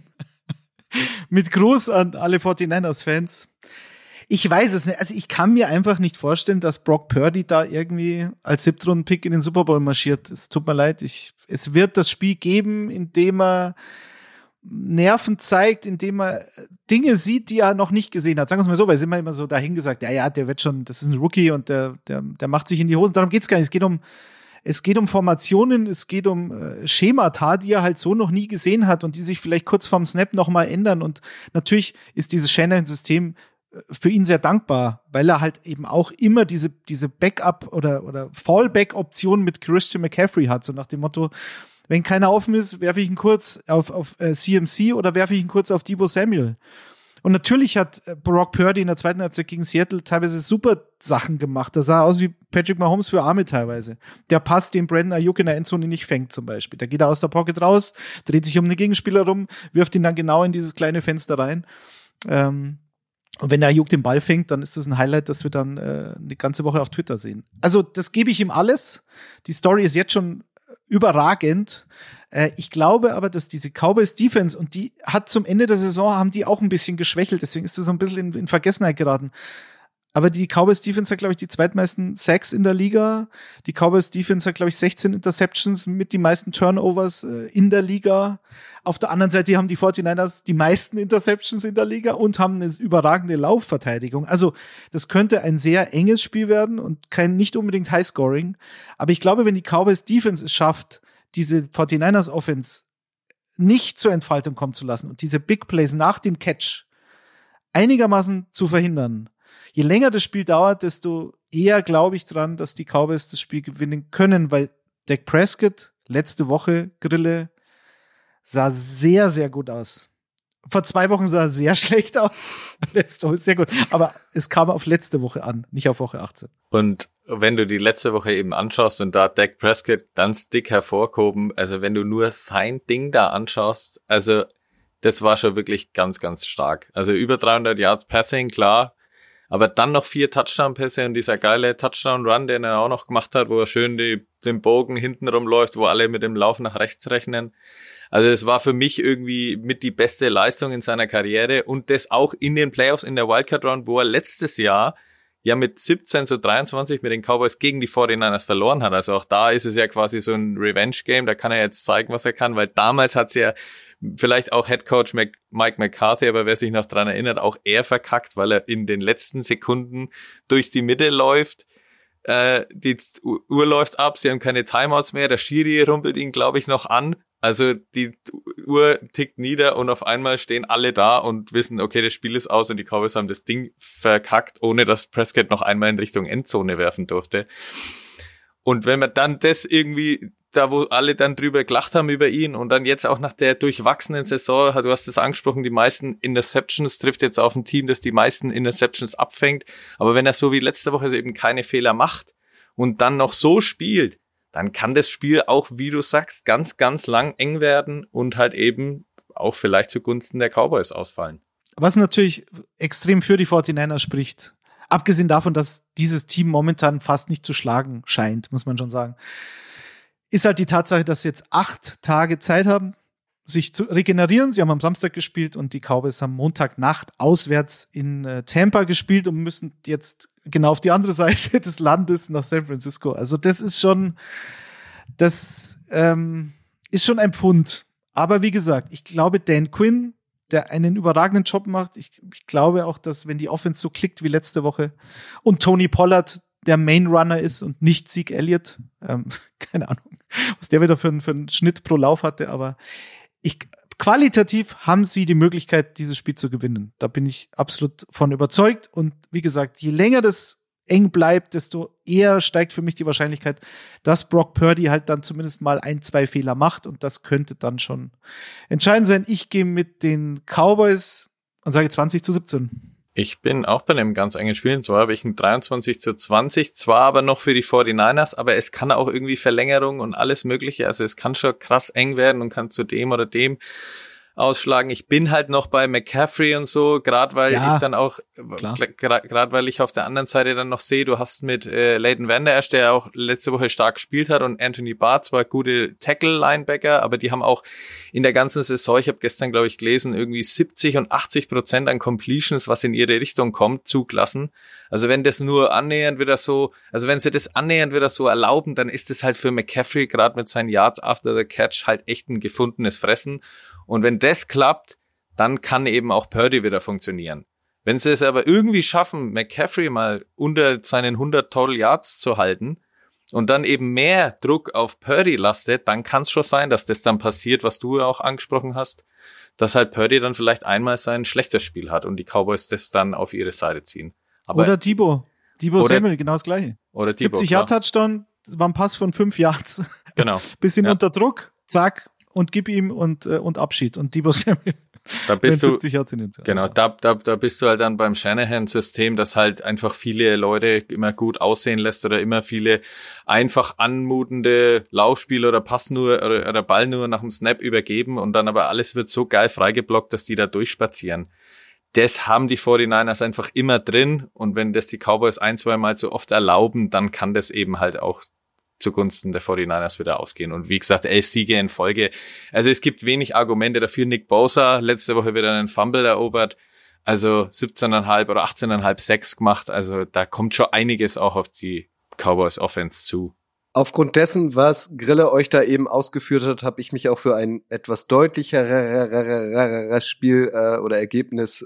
Mit Gruß an alle 49ers-Fans. Ich weiß es nicht. Also ich kann mir einfach nicht vorstellen, dass Brock Purdy da irgendwie als 7-Runden-Pick in den Super Bowl marschiert. Es tut mir leid. Es wird das Spiel geben, in dem er Nerven zeigt, indem er Dinge sieht, die er noch nicht gesehen hat. Sagen wir es mal so, weil es immer so dahingesagt, ja, der wird schon, das ist ein Rookie und der macht sich in die Hosen. Darum geht's gar nicht. Es geht um Formationen, es geht um Schemata, die er halt so noch nie gesehen hat und die sich vielleicht kurz vorm Snap nochmal ändern. Und natürlich ist dieses Shanahan-System für ihn sehr dankbar, weil er halt eben auch immer diese Backup- oder Fallback-Option mit Christian McCaffrey hat, so nach dem Motto, wenn keiner offen ist, werfe ich ihn kurz auf CMC oder werfe ich ihn kurz auf Deebo Samuel. Und natürlich hat Brock Purdy in der zweiten Halbzeit gegen Seattle teilweise super Sachen gemacht. Das sah aus wie Patrick Mahomes für Arme teilweise. Der Pass, den Brandon Ayuk in der Endzone nicht fängt zum Beispiel. Da geht er aus der Pocket raus, dreht sich um den Gegenspieler rum, wirft ihn dann genau in dieses kleine Fenster rein. Und wenn der Ayuk den Ball fängt, dann ist das ein Highlight, das wir dann eine ganze Woche auf Twitter sehen. Also das gebe ich ihm alles. Die Story ist jetzt schon überragend. Ich glaube aber, dass diese Cowboys Defense, und die hat zum Ende der Saison, haben die auch ein bisschen geschwächelt, deswegen ist das so ein bisschen in Vergessenheit geraten. Aber die Cowboys Defense hat, glaube ich, die zweitmeisten Sacks in der Liga. Die Cowboys Defense hat, glaube ich, 16 Interceptions mit die meisten Turnovers in der Liga. Auf der anderen Seite haben die 49ers die meisten Interceptions in der Liga und haben eine überragende Laufverteidigung. Also das könnte ein sehr enges Spiel werden und nicht unbedingt Highscoring. Aber ich glaube, wenn die Cowboys Defense es schafft, diese 49ers Offense nicht zur Entfaltung kommen zu lassen und diese Big Plays nach dem Catch einigermaßen zu verhindern, je länger das Spiel dauert, desto eher glaube ich dran, dass die Cowboys das Spiel gewinnen können, weil Dak Prescott letzte Woche, Grille, sah sehr, sehr gut aus. Vor 2 Wochen sah er sehr schlecht aus. Letzte Woche sehr gut. Aber es kam auf letzte Woche an, nicht auf Woche 18. Und wenn du die letzte Woche eben anschaust und da Dak Prescott ganz dick hervorgehoben, also wenn du nur sein Ding da anschaust, also das war schon wirklich ganz, ganz stark. Also über 300 Yards Passing, klar, aber dann noch 4 Touchdown-Pässe und dieser geile Touchdown-Run, den er auch noch gemacht hat, wo er schön den Bogen hinten rumläuft, wo alle mit dem Lauf nach rechts rechnen. Also das war für mich irgendwie mit die beste Leistung in seiner Karriere und das auch in den Playoffs in der Wildcard-Round, wo er letztes Jahr ja mit 17-23 mit den Cowboys gegen die 49ers verloren hat. Also auch da ist es ja quasi so ein Revenge-Game, da kann er jetzt zeigen, was er kann, weil damals hat's ja vielleicht auch Headcoach Mike McCarthy, aber wer sich noch dran erinnert, auch er verkackt, weil er in den letzten Sekunden durch die Mitte läuft. Die Uhr läuft ab, sie haben keine Timeouts mehr, der Schiri rumpelt ihn, glaube ich, noch an. Also die Uhr tickt nieder und auf einmal stehen alle da und wissen, okay, das Spiel ist aus und die Cowboys haben das Ding verkackt, ohne dass Prescott noch einmal in Richtung Endzone werfen durfte. Und wenn man dann das irgendwie, da wo alle dann drüber gelacht haben über ihn und dann jetzt auch nach der durchwachsenen Saison, du hast es angesprochen, die meisten Interceptions, trifft jetzt auf ein Team, das die meisten Interceptions abfängt. Aber wenn er so wie letzte Woche eben keine Fehler macht und dann noch so spielt, dann kann das Spiel auch, wie du sagst, ganz, ganz lang eng werden und halt eben auch vielleicht zugunsten der Cowboys ausfallen. Was natürlich extrem für die 49ers spricht. Abgesehen davon, dass dieses Team momentan fast nicht zu schlagen scheint, muss man schon sagen, ist halt die Tatsache, dass sie jetzt 8 Tage Zeit haben, sich zu regenerieren. Sie haben am Samstag gespielt und die Cowboys haben Montagnacht auswärts in Tampa gespielt und müssen jetzt genau auf die andere Seite des Landes nach San Francisco. Also das ist schon ein Pfund. Aber wie gesagt, ich glaube, Dan Quinn, der einen überragenden Job macht. Ich glaube auch, dass wenn die Offense so klickt wie letzte Woche und Tony Pollard der Main Runner ist und nicht Zeke Elliott, keine Ahnung, was der wieder für einen Schnitt pro Lauf hatte, aber qualitativ haben sie die Möglichkeit, dieses Spiel zu gewinnen. Da bin ich absolut von überzeugt. Und wie gesagt, je länger das eng bleibt, desto eher steigt für mich die Wahrscheinlichkeit, dass Brock Purdy halt dann zumindest mal 1-2 Fehler macht. Und das könnte dann schon entscheidend sein. Ich gehe mit den Cowboys und sage 20-17. Ich bin auch bei einem ganz engen Spiel. Und zwar habe ich ein 23-20. Zwar aber noch für die 49ers, aber es kann auch irgendwie Verlängerung und alles Mögliche. Also es kann schon krass eng werden und kann zu dem oder dem ausschlagen. Ich bin halt noch bei McCaffrey und so, gerade weil ich dann auch, gerade weil ich auf der anderen Seite dann noch sehe, du hast mit Leighton Vander Esch, der auch letzte Woche stark gespielt hat, und Anthony Barr, zwar gute Tackle-Linebacker, aber die haben auch in der ganzen Saison, ich habe gestern, glaube ich, gelesen, irgendwie 70% und 80% an Completions, was in ihre Richtung kommt, zugelassen. Also wenn das nur annähernd wieder so, also wenn sie das annähernd wieder so erlauben, dann ist es halt für McCaffrey gerade mit seinen Yards after the catch halt echt ein gefundenes Fressen. Und wenn das klappt, dann kann eben auch Purdy wieder funktionieren. Wenn sie es aber irgendwie schaffen, McCaffrey mal unter seinen 100 Total Yards zu halten und dann eben mehr Druck auf Purdy lastet, dann kann es schon sein, dass das dann passiert, was du auch angesprochen hast, dass halt Purdy dann vielleicht einmal sein schlechtes Spiel hat und die Cowboys das dann auf ihre Seite ziehen. Aber oder Debo Samuel, genau das Gleiche. Oder Debo, 70-Yard-Touchdown, war ein Pass von 5 Yards. Genau. Bisschen unter Druck, zack, und gib ihm und Abschied. Und Debo Samuel. Da bist du, genau, da bist du halt dann beim Shanahan-System, das halt einfach viele Leute immer gut aussehen lässt oder immer viele einfach anmutende Laufspiele oder Pass nur oder Ball nur nach dem Snap übergeben und dann aber alles wird so geil freigeblockt, dass die da durchspazieren. Das haben die 49ers einfach immer drin und wenn das die Cowboys 1-2 Mal so oft erlauben, dann kann das eben halt auch zugunsten der 49ers wieder ausgehen. Und wie gesagt, 11 Siege in Folge. Also es gibt wenig Argumente dafür. Nick Bosa, letzte Woche wieder einen Fumble erobert. Also 17,5 oder 18,5 Sacks gemacht. Also da kommt schon einiges auch auf die Cowboys Offense zu. Aufgrund dessen, was Grille euch da eben ausgeführt hat, habe ich mich auch für ein etwas deutlicheres Spiel oder Ergebnis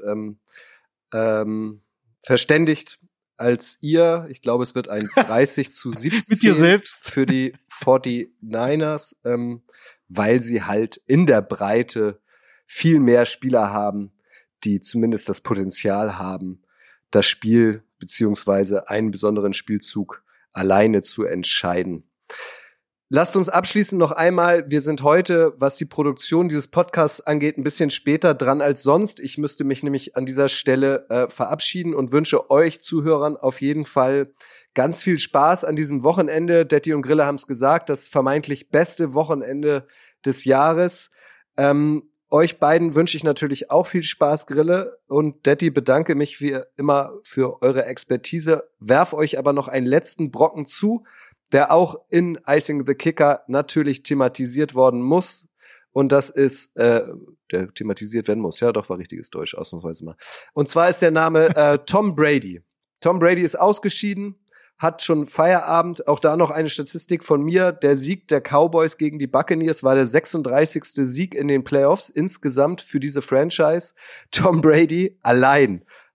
verständigt als ihr. Ich glaube, es wird ein 30-17 mit dir selbst für die 49ers, weil sie halt in der Breite viel mehr Spieler haben, die zumindest das Potenzial haben, das Spiel beziehungsweise einen besonderen Spielzug alleine zu entscheiden. Lasst uns abschließend noch einmal, wir sind heute, was die Produktion dieses Podcasts angeht, ein bisschen später dran als sonst. Ich müsste mich nämlich an dieser Stelle verabschieden und wünsche euch Zuhörern auf jeden Fall ganz viel Spaß an diesem Wochenende. Detti und Grille haben es gesagt, das vermeintlich beste Wochenende des Jahres. Euch beiden wünsche ich natürlich auch viel Spaß, Grille, und Detti, bedanke mich wie immer für eure Expertise. Werf euch aber noch einen letzten Brocken zu, der auch in Icing the Kicker natürlich thematisiert worden muss. Und das ist, der thematisiert werden muss. Ja, doch, war richtiges Deutsch, ausnahmsweise mal. Und zwar ist der Name Tom Brady. Tom Brady ist ausgeschieden, hat schon Feierabend. Auch da noch eine Statistik von mir. Der Sieg der Cowboys gegen die Buccaneers war der 36. Sieg in den Playoffs insgesamt für diese Franchise. Tom Brady allein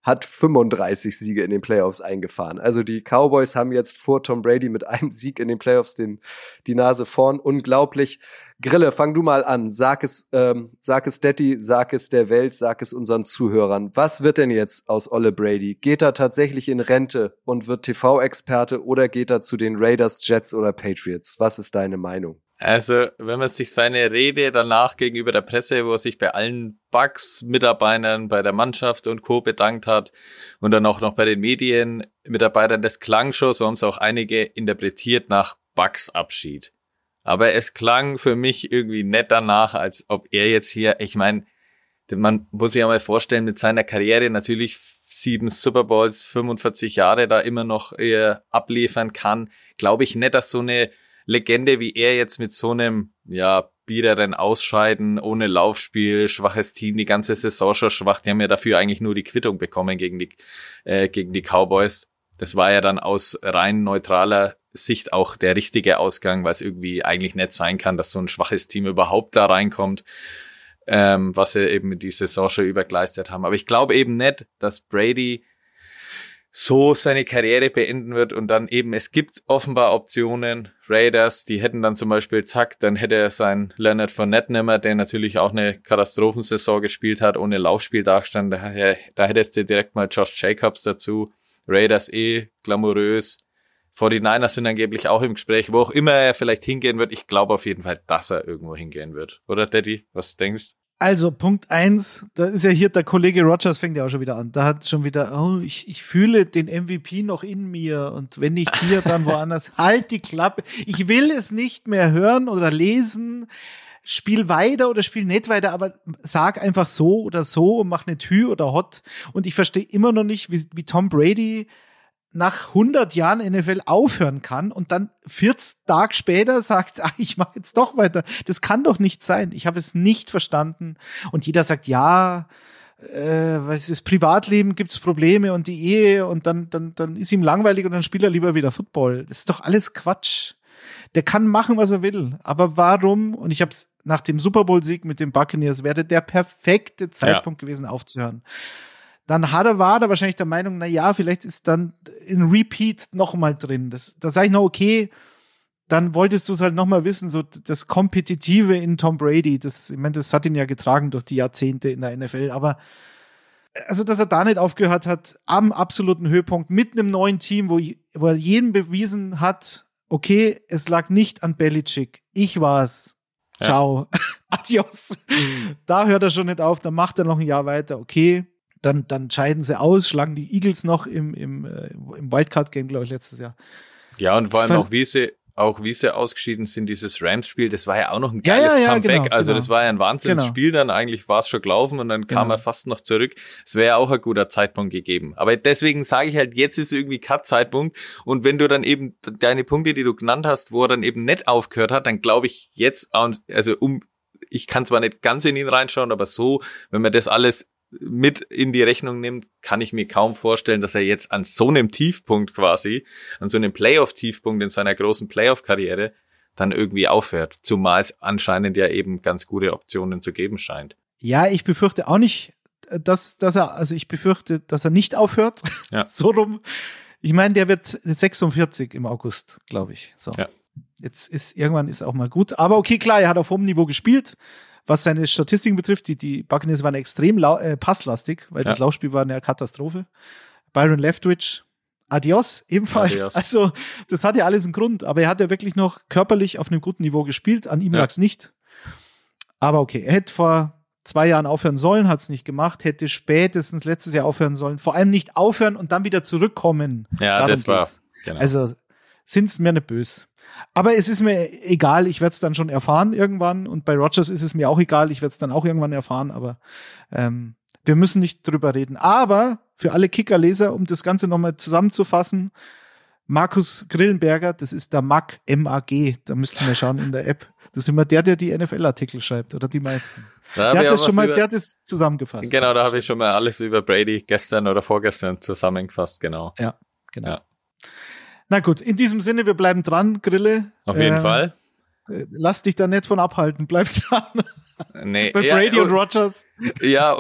hat 35 Siege in den Playoffs eingefahren. Also die Cowboys haben jetzt vor Tom Brady mit einem Sieg in den Playoffs die Nase vorn. Unglaublich. Grille, fang du mal an. Sag es Daddy, sag es der Welt, sag es unseren Zuhörern. Was wird denn jetzt aus Olle Brady? Geht er tatsächlich in Rente und wird TV-Experte oder geht er zu den Raiders, Jets oder Patriots? Was ist deine Meinung? Also, wenn man sich seine Rede danach gegenüber der Presse, wo er sich bei allen Bucks-Mitarbeitern, bei der Mannschaft und Co. bedankt hat und dann auch noch bei den Medienmitarbeitern, das klang schon, so haben es auch einige interpretiert, nach Bucks-Abschied. Aber es klang für mich irgendwie nicht danach, als ob er jetzt hier, ich meine, man muss sich ja mal vorstellen, mit seiner Karriere natürlich 7 Super Bowls, 45 Jahre da immer noch abliefern kann, glaube ich nicht, dass so eine Legende wie er jetzt mit so einem, biederen Ausscheiden, ohne Laufspiel, schwaches Team, die ganze Saison schon schwach, die haben ja dafür eigentlich nur die Quittung bekommen gegen die Cowboys. Das war ja dann aus rein neutraler Sicht auch der richtige Ausgang, weil es irgendwie eigentlich nicht sein kann, dass so ein schwaches Team überhaupt da reinkommt, was sie eben die Saison schon übergeleistet haben. Aber ich glaube eben nicht, dass Brady so seine Karriere beenden wird und dann eben, es gibt offenbar Optionen, Raiders, die hätten dann zum Beispiel, dann hätte er seinen Leonard Fournette nimmer, der natürlich auch eine Katastrophensaison gespielt hat, ohne Laufspiel dastand, da hättest du direkt mal Josh Jacobs dazu, Raiders glamourös, 49ers sind angeblich auch im Gespräch, wo auch immer er vielleicht hingehen wird, ich glaube auf jeden Fall, dass er irgendwo hingehen wird, oder Daddy, was denkst du? Also Punkt 1, da ist ja hier der Kollege Rogers, fängt ja auch schon wieder an. Da hat schon wieder, ich fühle den MVP noch in mir und wenn nicht hier, dann woanders. Halt die Klappe. Ich will es nicht mehr hören oder lesen. Spiel weiter oder spiel nicht weiter, aber sag einfach so oder so und mach nicht Hü oder Hot. Und ich verstehe immer noch nicht, wie Tom Brady nach 100 Jahren NFL aufhören kann und dann 40 Tage später sagt, ich mache jetzt doch weiter. Das kann doch nicht sein. Ich habe es nicht verstanden. Und jeder sagt, was ist Privatleben, gibt's Probleme und die Ehe und dann ist ihm langweilig und dann spielt er lieber wieder Football. Das ist doch alles Quatsch. Der kann machen, was er will. Aber warum? Und ich habe es nach dem Super Bowl-Sieg mit den Buccaneers wäre der perfekte Zeitpunkt gewesen, aufzuhören. Dann war er wahrscheinlich der Meinung, vielleicht ist dann ein Repeat noch mal drin. Da sage ich noch, okay, dann wolltest du es halt noch mal wissen, so das Kompetitive in Tom Brady, das hat ihn ja getragen durch die Jahrzehnte in der NFL, aber also, dass er da nicht aufgehört hat, am absoluten Höhepunkt, mit einem neuen Team, wo er jedem bewiesen hat, okay, es lag nicht an Belichick, ich war's. Ja. Ciao. Adios. Da hört er schon nicht auf, dann macht er noch ein Jahr weiter, okay. Dann scheiden sie aus, schlagen die Eagles noch im Wildcard-Game, glaube ich, letztes Jahr. Ja, und vor allem auch wie sie ausgeschieden sind, dieses Rams-Spiel, das war ja auch noch ein geiles Comeback. Genau, also das war ja ein Wahnsinnsspiel, dann eigentlich war es schon gelaufen und dann kam er fast noch zurück. Es wäre ja auch ein guter Zeitpunkt gegeben. Aber deswegen sage ich halt, jetzt ist irgendwie kein Zeitpunkt. Und wenn du dann eben deine Punkte, die du genannt hast, wo er dann eben nicht aufgehört hat, dann glaube ich jetzt, ich kann zwar nicht ganz in ihn reinschauen, aber so, wenn man das alles mit in die Rechnung nimmt, kann ich mir kaum vorstellen, dass er jetzt an so einem Tiefpunkt quasi, an so einem Playoff-Tiefpunkt in seiner großen Playoff-Karriere dann irgendwie aufhört. Zumal es anscheinend ja eben ganz gute Optionen zu geben scheint. Ja, ich befürchte auch nicht, dass er nicht aufhört. Ja. So rum. Ich meine, der wird 46 im August, glaube ich. So. Ja. Irgendwann ist auch mal gut. Aber okay, klar, er hat auf hohem Niveau gespielt. Was seine Statistiken betrifft, die Buccaneers waren extrem passlastig, weil das Laufspiel war eine Katastrophe. Byron Leftwich, adios, ebenfalls. Adios. Also, das hat ja alles einen Grund. Aber er hat ja wirklich noch körperlich auf einem guten Niveau gespielt. An ihm lag's nicht. Aber okay, er hätte vor 2 Jahren aufhören sollen, hat's nicht gemacht, hätte spätestens letztes Jahr aufhören sollen. Vor allem nicht aufhören und dann wieder zurückkommen. Ja, darum das war, genau. Also, sind's mir nicht böse. Aber es ist mir egal, ich werde es dann schon erfahren irgendwann und bei Rodgers ist es mir auch egal, ich werde es dann auch irgendwann erfahren, aber wir müssen nicht drüber reden. Aber für alle Kicker-Leser, um das Ganze nochmal zusammenzufassen, Markus Grillenberger, das ist der Mag, M-A-G, da müsst ihr mal schauen in der App. Das ist immer der die NFL-Artikel schreibt oder die meisten. Der hat das zusammengefasst. Genau, da habe ich schon mal alles über Brady gestern oder vorgestern zusammengefasst, genau. Ja, genau. Ja. Na gut, in diesem Sinne, wir bleiben dran, Grille. Auf jeden Fall. Lass dich da nicht von abhalten, bleib dran. Nee. Bei Brady und Rodgers. Ja, und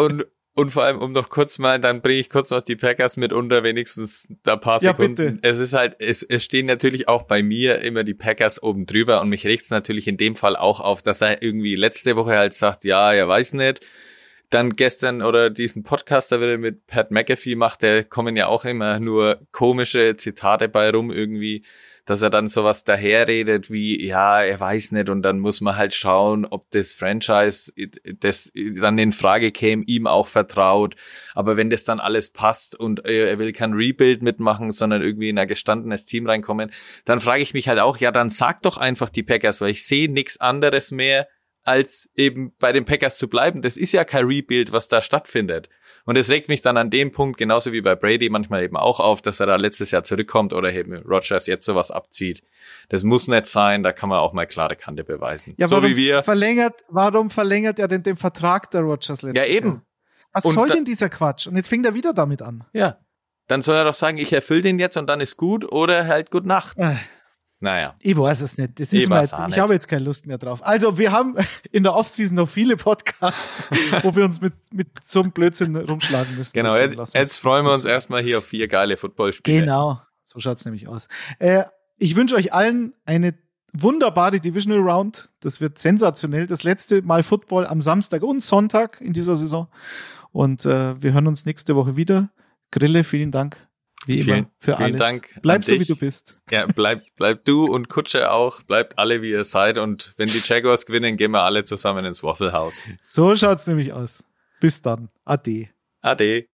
Und vor allem, um noch kurz mal, dann bringe ich kurz noch die Packers mit unter, wenigstens da paar Sekunden. Ja, bitte. Es ist halt, es stehen natürlich auch bei mir immer die Packers oben drüber und mich regt es natürlich in dem Fall auch auf, dass er irgendwie letzte Woche halt sagt, ja, er weiß nicht. Dann gestern oder diesen Podcast, da wieder mit Pat McAfee macht, da kommen ja auch immer nur komische Zitate bei rum irgendwie, dass er dann sowas daherredet wie, ja, er weiß nicht und dann muss man halt schauen, ob das Franchise, das dann in Frage käme, ihm auch vertraut. Aber wenn das dann alles passt und er will kein Rebuild mitmachen, sondern irgendwie in ein gestandenes Team reinkommen, dann frage ich mich halt auch, ja, dann sag doch einfach die Packers, weil ich sehe nichts anderes mehr, als eben bei den Packers zu bleiben. Das ist ja kein Rebuild, was da stattfindet. Und es regt mich dann an dem Punkt, genauso wie bei Brady, manchmal eben auch auf, dass er da letztes Jahr zurückkommt oder eben Rodgers jetzt sowas abzieht. Das muss nicht sein, da kann man auch mal klare Kante beweisen. Ja, so warum wie wir. Warum verlängert er denn den Vertrag der Rodgers letztes Jahr? Ja, eben. Was soll denn dieser Quatsch? Und jetzt fängt er wieder damit an. Ja, dann soll er doch sagen, ich erfülle den jetzt und dann ist gut oder halt gut Nacht. Naja. Ich weiß es nicht. Das ist mir, ich habe jetzt keine Lust mehr drauf. Also wir haben in der Offseason noch viele Podcasts, wo wir uns mit so einem Blödsinn rumschlagen müssen. Genau, jetzt freuen wir uns erstmal hier auf 4 geile Footballspiele. Genau, so schaut's nämlich aus. Ich wünsche euch allen eine wunderbare Divisional Round. Das wird sensationell. Das letzte Mal Football am Samstag und Sonntag in dieser Saison. Und wir hören uns nächste Woche wieder. Grille, vielen Dank. Wie immer, für alles. Dank. Bleib so, wie du bist. Ja, bleib du und Kutsche auch. Bleibt alle, wie ihr seid. Und wenn die Jaguars gewinnen, gehen wir alle zusammen ins Waffle House. So schaut's nämlich aus. Bis dann. Ade. Ade.